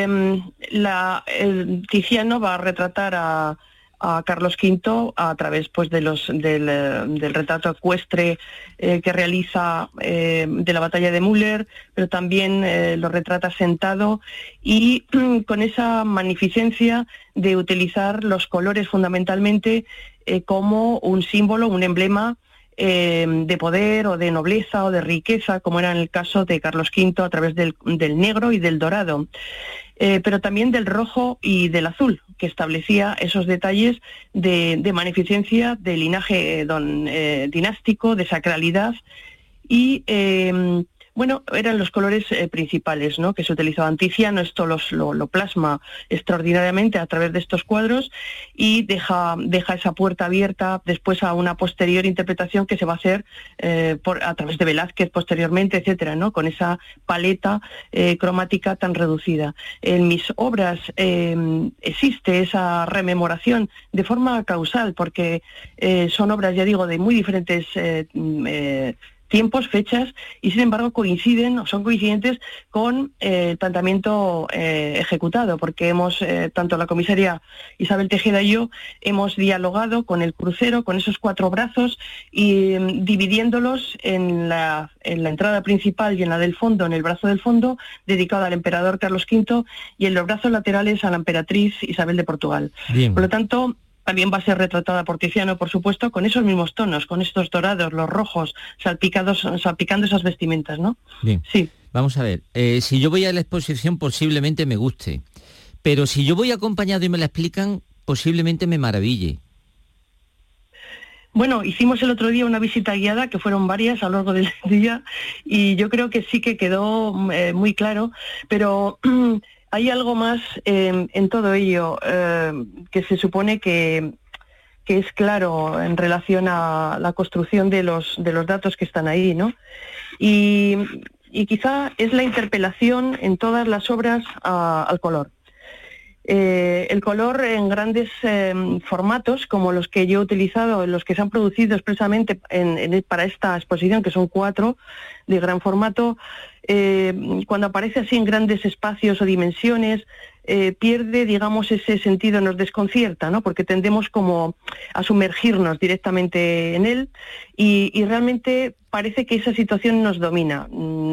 Tiziano va a retratar a Carlos V a través pues del retrato ecuestre que realiza de la batalla de Müller, pero también lo retrata sentado y con esa magnificencia de utilizar los colores fundamentalmente como un símbolo, un emblema de poder o de nobleza o de riqueza, como era en el caso de Carlos V a través del negro y del dorado, pero también del rojo y del azul, que establecía esos detalles de magnificencia, de linaje dinástico, de sacralidad y bueno, eran los colores principales, ¿no?, que se utilizaban. Tiziano esto lo plasma extraordinariamente a través de estos cuadros y deja esa puerta abierta después a una posterior interpretación que se va a hacer a través de Velázquez posteriormente, etcétera, ¿no?, con esa paleta cromática tan reducida. En mis obras existe esa rememoración de forma causal, porque son obras, ya digo, de muy diferentes tiempos, fechas, y sin embargo son coincidentes con el planteamiento ejecutado, porque tanto la comisaria Isabel Tejeda y yo, hemos dialogado con el crucero, con esos 4 brazos, y dividiéndolos en la entrada principal y en la del fondo, en el brazo del fondo, dedicado al emperador Carlos V, y en los brazos laterales a la emperatriz Isabel de Portugal. Bien. Por lo tanto, también va a ser retratada por Tiziano, por supuesto, con esos mismos tonos, con estos dorados, los rojos, salpicando esas vestimentas, ¿no? Bien. Sí. Vamos a ver, si yo voy a la exposición posiblemente me guste, pero si yo voy acompañado y me la explican, posiblemente me maraville. Bueno, hicimos el otro día una visita guiada, que fueron varias a lo largo del día, y yo creo que sí que quedó muy claro, pero hay algo más en todo ello que se supone que es claro en relación a la construcción de los datos que están ahí, ¿no? Y quizá es la interpelación en todas las obras al color. El color en grandes formatos, como los que yo he utilizado, los que se han producido expresamente para esta exposición, que son 4 de gran formato, cuando aparece así en grandes espacios o dimensiones, pierde, digamos, ese sentido, nos desconcierta, ¿no?, porque tendemos como a sumergirnos directamente en él y realmente parece que esa situación nos domina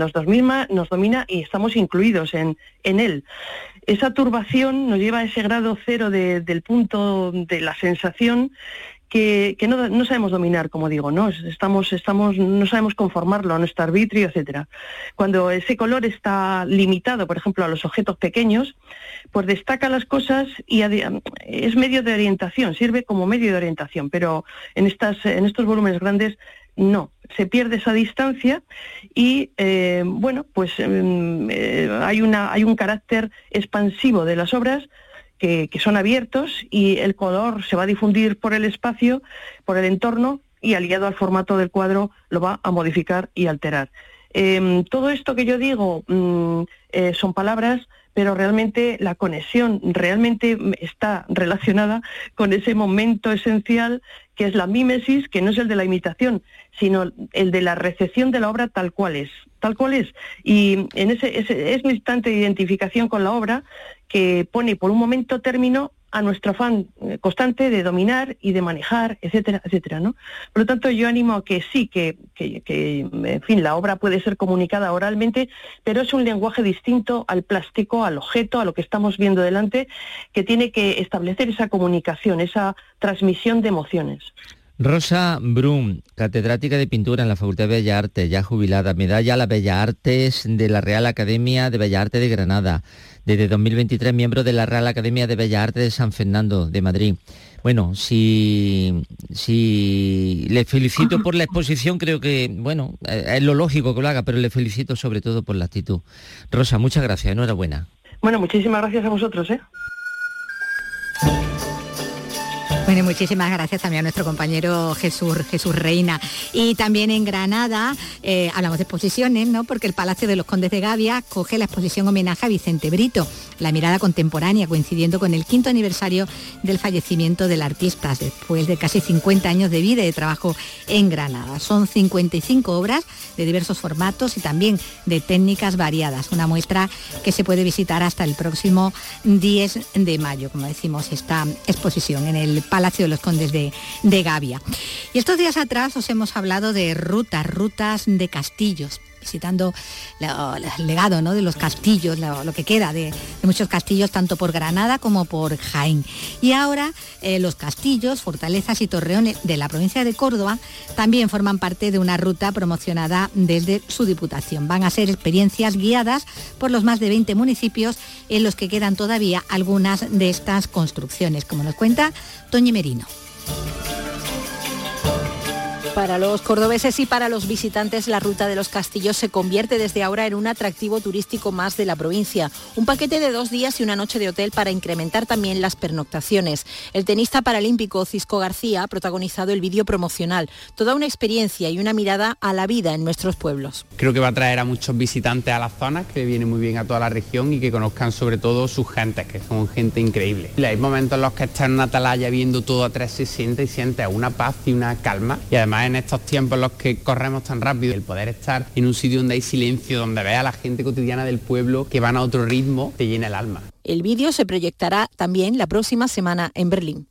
y estamos incluidos en él. Esa turbación nos lleva a ese grado cero del punto de la sensación que no sabemos dominar, como digo, ¿no? No sabemos conformarlo a nuestro arbitrio, etcétera. Cuando ese color está limitado, por ejemplo, a los objetos pequeños, pues destaca las cosas y es medio de orientación, sirve como medio de orientación, pero en estos volúmenes grandes no, se pierde esa distancia y bueno, pues hay un carácter expansivo de las obras que son abiertos y el color se va a difundir por el espacio, por el entorno y aliado al formato del cuadro lo va a modificar y alterar. Todo esto que yo digo son palabras, pero realmente la conexión realmente está relacionada con ese momento esencial que es la mímesis, que no es el de la imitación, sino el de la recepción de la obra tal cual es. Y en ese instante de identificación con la obra que pone por un momento término a nuestro afán constante de dominar y de manejar, etcétera, etcétera, ¿no? Por lo tanto, yo animo a que sí, que en fin, la obra puede ser comunicada oralmente, pero es un lenguaje distinto al plástico, al objeto, a lo que estamos viendo delante, que tiene que establecer esa comunicación, esa transmisión de emociones. Rosa Brum, catedrática de pintura en la Facultad de Bellas Artes, ya jubilada, medalla a las Bellas Artes de la Real Academia de Bellas Artes de Granada, desde 2023 miembro de la Real Academia de Bellas Artes de San Fernando de Madrid. Bueno, si le felicito por la exposición, creo que, bueno, es lo lógico que lo haga, pero le felicito sobre todo por la actitud. Rosa, muchas gracias, enhorabuena. Bueno, muchísimas gracias a vosotros, Bueno, muchísimas gracias también a nuestro compañero Jesús Reina. Y también en Granada hablamos de exposiciones, ¿no? Porque el Palacio de los Condes de Gavia coge la exposición homenaje a Vicente Brito, la mirada contemporánea, coincidiendo con el 5º aniversario del fallecimiento del artista, después de casi 50 años de vida y de trabajo en Granada. Son 55 obras de diversos formatos y también de técnicas variadas. Una muestra que se puede visitar hasta el próximo 10 de mayo, como decimos, esta exposición en el Palacio de los Condes de Gavia. Y estos días atrás os hemos hablado de rutas de castillos, visitando el legado, ¿no?, de los castillos, lo que queda de muchos castillos, tanto por Granada como por Jaén. Y ahora los castillos, fortalezas y torreones de la provincia de Córdoba también forman parte de una ruta promocionada desde su Diputación. Van a ser experiencias guiadas por los más de 20 municipios en los que quedan todavía algunas de estas construcciones, como nos cuenta Toñi Merino. Para los cordobeses y para los visitantes, la Ruta de los Castillos se convierte desde ahora en un atractivo turístico más de la provincia. Un paquete de 2 días y una noche de hotel para incrementar también las pernoctaciones. El tenista paralímpico Cisco García ha protagonizado el vídeo promocional. Toda una experiencia y una mirada a la vida en nuestros pueblos. Creo que va a traer a muchos visitantes a las zonas, que viene muy bien a toda la región y que conozcan sobre todo sus gentes, que son gente increíble. Hay momentos en los que estás en una atalaya viendo todo a 360 y sientes una paz y una calma, y además en estos tiempos en los que corremos tan rápido, el poder estar en un sitio donde hay silencio, donde ves a la gente cotidiana del pueblo que van a otro ritmo, te llena el alma. El vídeo se proyectará también la próxima semana en Berlín.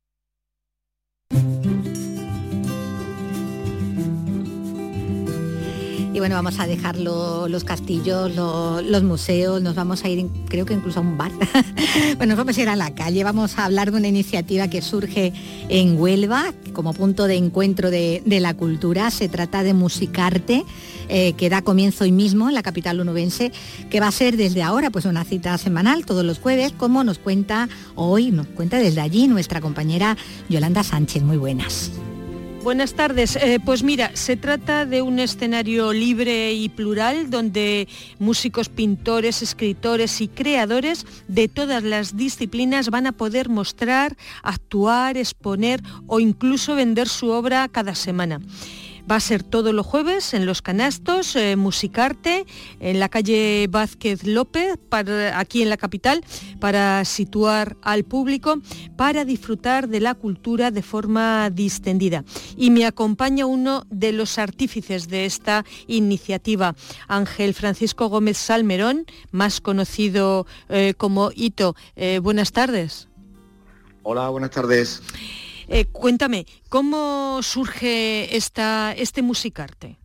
Y bueno, vamos a dejar los castillos, los museos, nos vamos a ir, creo que incluso a un bar. Bueno, nos vamos a ir a la calle, vamos a hablar de una iniciativa que surge en Huelva como punto de encuentro de la cultura. Se trata de Musicarte, que da comienzo hoy mismo en la capital onubense, que va a ser desde ahora pues una cita semanal todos los jueves, como nos cuenta desde allí nuestra compañera Yolanda Sánchez. Muy buenas. Buenas tardes. Pues mira, se trata de un escenario libre y plural donde músicos, pintores, escritores y creadores de todas las disciplinas van a poder mostrar, actuar, exponer o incluso vender su obra cada semana. Va a ser todos los jueves en Los Canastos, Musicarte, en la calle Vázquez López, aquí en la capital, para situar al público, para disfrutar de la cultura de forma distendida. Y me acompaña uno de los artífices de esta iniciativa, Ángel Francisco Gómez Salmerón, más conocido como Hito. Buenas tardes. Hola, buenas tardes. Cuéntame, ¿cómo surge este Musicarte?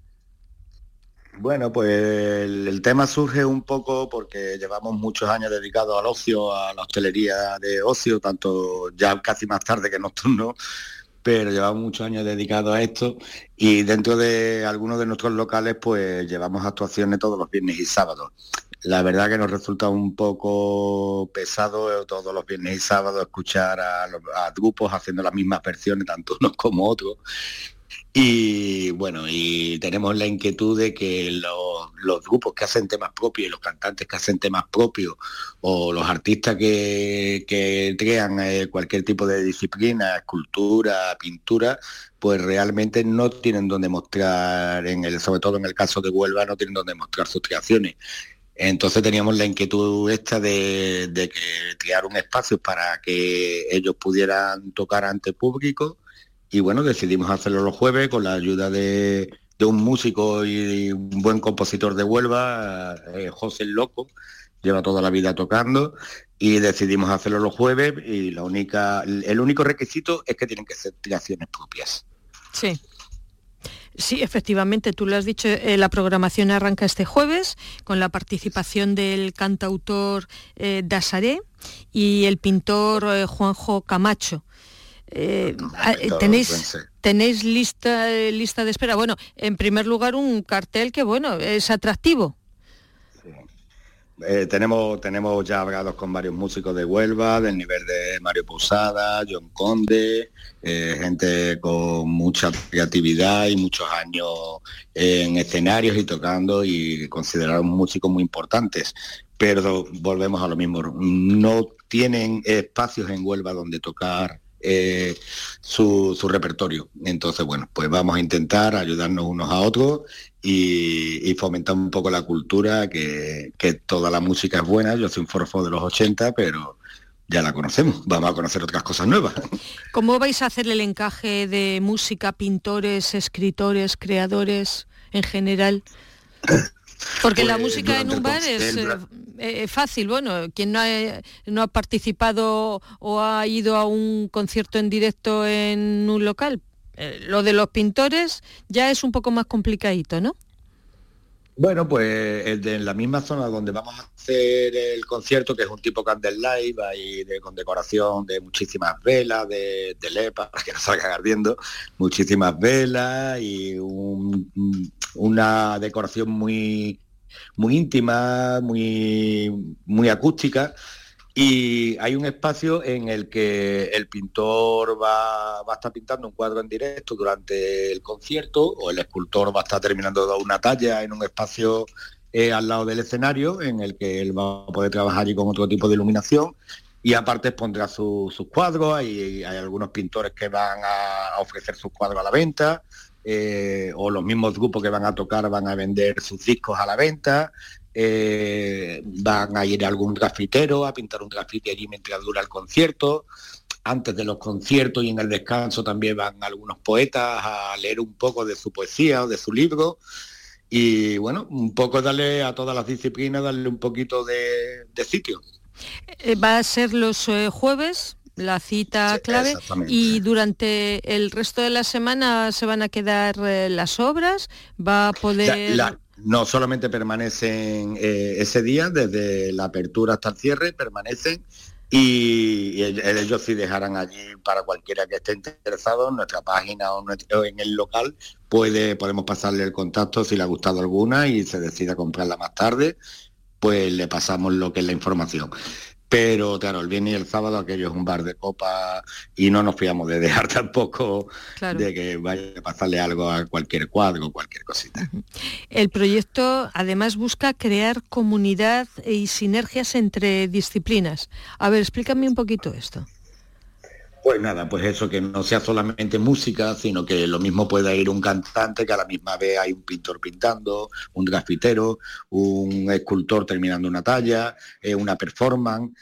Bueno, pues el tema surge un poco porque llevamos muchos años dedicados al ocio, a la hostelería de ocio, tanto ya casi más tarde que nocturno, pero llevamos muchos años dedicados a esto, y dentro de algunos de nuestros locales pues llevamos actuaciones todos los viernes y sábados. La verdad que nos resulta un poco pesado todos los viernes y sábados escuchar a grupos haciendo las mismas versiones, tanto unos como otros. Y bueno, y tenemos la inquietud de que los grupos que hacen temas propios y los cantantes que hacen temas propios, o los artistas que crean cualquier tipo de disciplina, escultura, pintura, pues realmente no tienen donde mostrar, sobre todo en el caso de Huelva, no tienen donde mostrar sus creaciones. Entonces teníamos la inquietud esta de que crear un espacio para que ellos pudieran tocar ante público, y bueno, decidimos hacerlo los jueves con la ayuda de un músico y un buen compositor de Huelva, José el Loco, lleva toda la vida tocando, y decidimos hacerlo los jueves, y el único requisito es que tienen que ser creaciones propias. Sí. Sí, efectivamente, tú lo has dicho, la programación arranca este jueves con la participación del cantautor Dasaré y el pintor Juanjo Camacho. ¿Tenéis lista de espera? Bueno, en primer lugar un cartel que, bueno, es atractivo. Tenemos ya hablados con varios músicos de Huelva, del nivel de Mario Posada, John Conde, gente con mucha creatividad y muchos años en escenarios y tocando, y considerados músicos muy importantes. Pero volvemos a lo mismo, no tienen espacios en Huelva donde tocar su repertorio. Entonces, bueno, pues vamos a intentar ayudarnos unos a otros y fomentar un poco la cultura, que toda la música es buena. Yo soy un forofo de los 80, pero ya la conocemos, vamos a conocer otras cosas nuevas. ¿Cómo vais a hacer el encaje de música, pintores, escritores, creadores en general? Porque pues, la música en un bar es fácil. Bueno, quien no ha participado o ha ido a un concierto en directo en un local, lo de los pintores ya es un poco más complicadito, ¿no? Bueno, pues en la misma zona donde vamos a hacer el concierto, que es un tipo candlelight, ahí con decoración de muchísimas velas, de LED, para que no salgan ardiendo, muchísimas velas y una decoración muy íntima, muy acústica. Y hay un espacio en el que el pintor va a estar pintando un cuadro en directo durante el concierto, o el escultor va a estar terminando de dar una talla en un espacio al lado del escenario, en el que él va a poder trabajar allí con otro tipo de iluminación, y aparte pondrá sus cuadros. Hay algunos pintores que van a ofrecer sus cuadros a la venta, o los mismos grupos que van a tocar van a vender sus discos a la venta. Van a ir a algún grafitero a pintar un grafiti allí mientras dura el concierto. Antes de los conciertos y en el descanso también van algunos poetas a leer un poco de su poesía o de su libro. Y bueno, un poco darle a todas las disciplinas, darle un poquito de sitio. Va a ser los jueves la cita clave, y durante el resto de la semana se van a quedar las obras, va a poder... No solamente permanecen ese día, desde la apertura hasta el cierre, permanecen, y ellos sí dejarán allí para cualquiera que esté interesado en nuestra página o en el local. Podemos pasarle el contacto si le ha gustado alguna y se decide comprarla más tarde, pues le pasamos lo que es la información. Pero claro, el viernes y el sábado aquello es un bar de copa y no nos fiamos de dejar tampoco de que vaya a pasarle algo a cualquier cuadro o cualquier cosita. El proyecto además busca crear comunidad y sinergias entre disciplinas. A ver, explícame un poquito esto. Pues nada, pues eso, que no sea solamente música, sino que lo mismo pueda ir un cantante, que a la misma vez hay un pintor pintando, un grafitero, un escultor terminando una talla, una performance,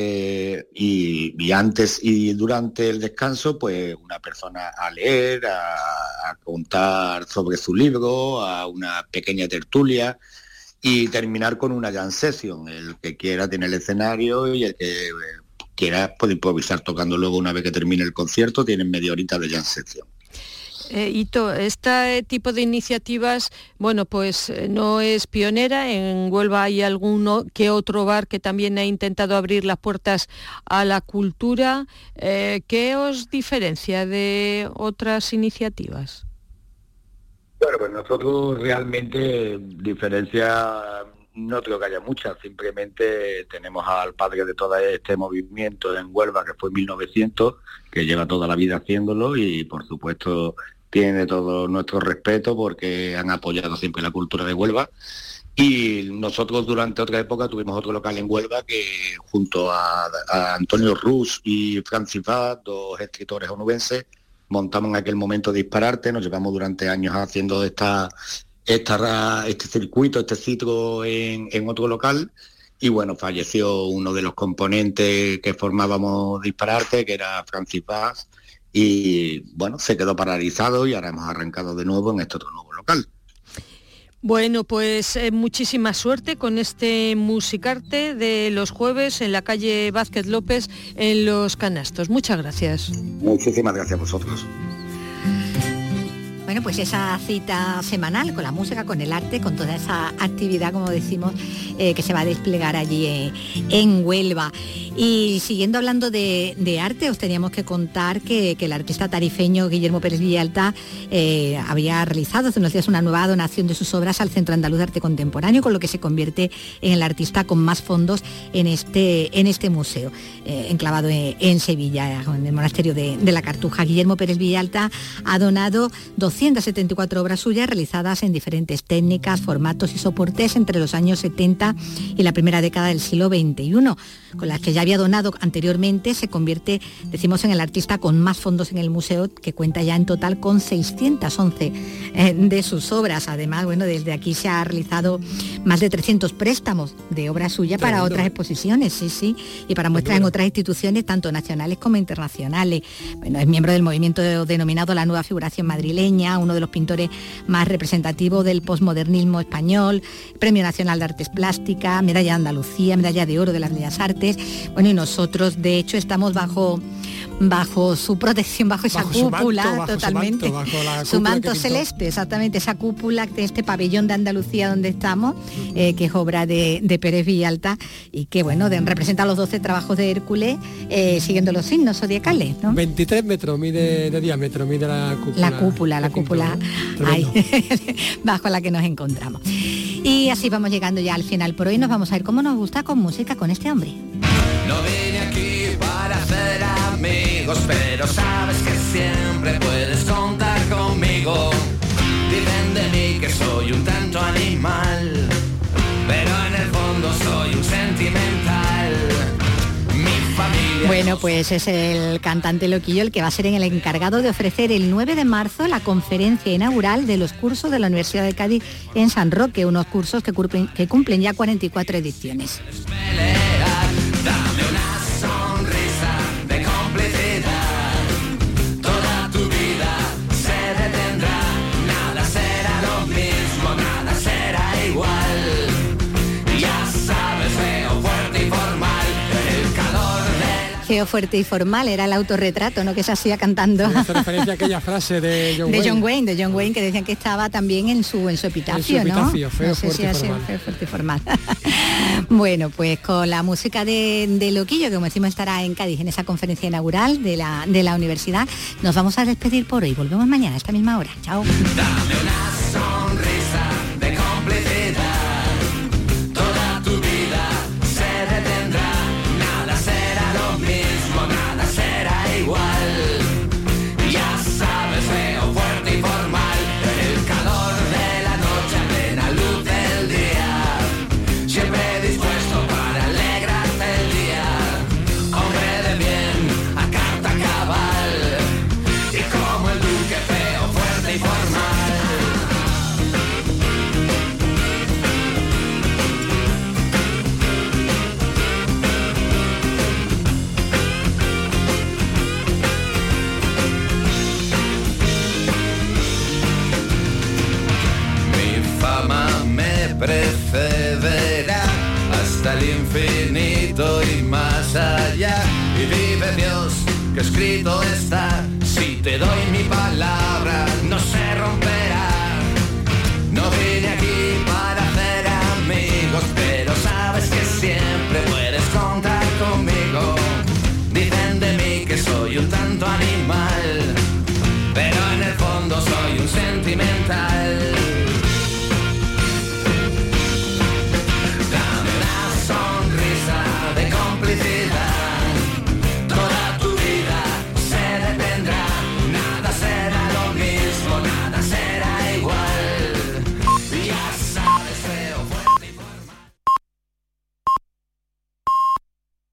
y antes y durante el descanso, pues una persona a leer, a contar sobre su libro, a una pequeña tertulia, y terminar con una jam session. El que quiera tiene el escenario, y el que quiera puede improvisar tocando luego. Una vez que termine el concierto tienen media horita de jam session. Hito, este tipo de iniciativas, bueno, pues no es pionera. En Huelva hay alguno que otro bar que también ha intentado abrir las puertas a la cultura. ¿Qué os diferencia de otras iniciativas? Bueno, pues nosotros realmente diferencia no creo que haya muchas. Simplemente tenemos al padre de todo este movimiento en Huelva, que fue en 1900, que lleva toda la vida haciéndolo, y por supuesto tiene todo nuestro respeto porque han apoyado siempre la cultura de Huelva. Y nosotros durante otra época tuvimos otro local en Huelva que junto a Antonio Rus y Francis Bad, dos escritores onubenses, montamos en aquel momento Dispararte. Nos llevamos durante años haciendo esta este circuito, este ciclo en otro local, y bueno, falleció uno de los componentes que formábamos Dispararte, que era Francis Vaz, y bueno, se quedó paralizado y ahora hemos arrancado de nuevo en este otro nuevo local. Bueno, pues muchísima suerte con este Musicarte de los jueves en la calle Vázquez López en Los Canastos. Muchas gracias. Muchísimas gracias a vosotros. Bueno, pues esa cita semanal con la música, con el arte, con toda esa actividad, como decimos, que se va a desplegar allí en Huelva. Y siguiendo hablando de arte, os teníamos que contar que el artista tarifeño Guillermo Pérez Villalta había realizado hace unos días una nueva donación de sus obras al Centro Andaluz de Arte Contemporáneo, con lo que se convierte en el artista con más fondos en este museo, enclavado en Sevilla, en el monasterio de la Cartuja. Guillermo Pérez Villalta ha donado 274 obras suyas realizadas en diferentes técnicas, formatos y soportes entre los años 70 y la primera década del siglo XXI, con las que ya había donado anteriormente. Se convierte, decimos, en el artista con más fondos en el museo, que cuenta ya en total con 611 de sus obras. Además, bueno, desde aquí se ha realizado más de 300 préstamos de obras suyas para otras exposiciones, sí, y para muestras en otras instituciones, tanto nacionales como internacionales. Bueno, es miembro del movimiento denominado La Nueva Figuración Madrileña, uno de los pintores más representativos del posmodernismo español, Premio Nacional de Artes Plásticas, Medalla de Andalucía, Medalla de Oro de las Bellas Artes. Bueno, y nosotros, de hecho, estamos bajo su protección, bajo esa cúpula, totalmente, su manto celeste, exactamente, esa cúpula de este pabellón de Andalucía donde estamos, que es obra de Pérez Villalta, y que, bueno, representa los 12 trabajos de Hércules, siguiendo los signos zodiacales, ¿no? 23 metros mide de diámetro, mide la cúpula. La cúpula ahí, bajo la que nos encontramos. Y así vamos llegando ya al final por hoy. Nos vamos a ir como nos gusta, con música, con este hombre. No vine aquí para hacer amigos, pero sabes que siempre puedes contar conmigo. Dicen de mí que soy un tanto animal, pero en el fondo soy un sentimental. Mi familia... Bueno, pues es el cantante Loquillo el que va a ser el encargado de ofrecer el 9 de marzo la conferencia inaugural de los cursos de la Universidad de Cádiz en San Roque, unos cursos que cumplen ya 44 ediciones. Dame una sonrisa de complicidad. Toda tu vida se detendrá. Nada será lo mismo, nada será igual. Ya sabes, feo, fuerte y formal. El calor de... Feo, fuerte y formal era el autorretrato, ¿no?, que se hacía cantando. Hace referencia a aquella frase de John Wayne, que decían que estaba también en su epitafio, ¿no? Feo, fuerte y formal. Feo, fuerte y formal. Bueno, pues con la música de Loquillo, que como decimos estará en Cádiz en esa conferencia inaugural de la universidad, nos vamos a despedir por hoy. Volvemos mañana a esta misma hora. Chao. Dame una sonrisa de complicidad. Toda tu vida se detendrá. Nada será lo mismo, nada será igual. Ya sabes, feo, fuerte y formal. El calor de la noche, a plena luz del día. Siempre dispuesto para alegrarte el día. Hombre de bien, a carta cabal. Y como el duque, feo, fuerte y formal. Mi fama me precederá hasta el infinito y más allá. Y vive Dios, que escrito está, si te doy mi palabra no se romperá. No vine aquí para hacer amigos, pero sabes que siempre puedes contar conmigo. Dicen de mí que soy un tanto animal, pero en el fondo soy un sentimental.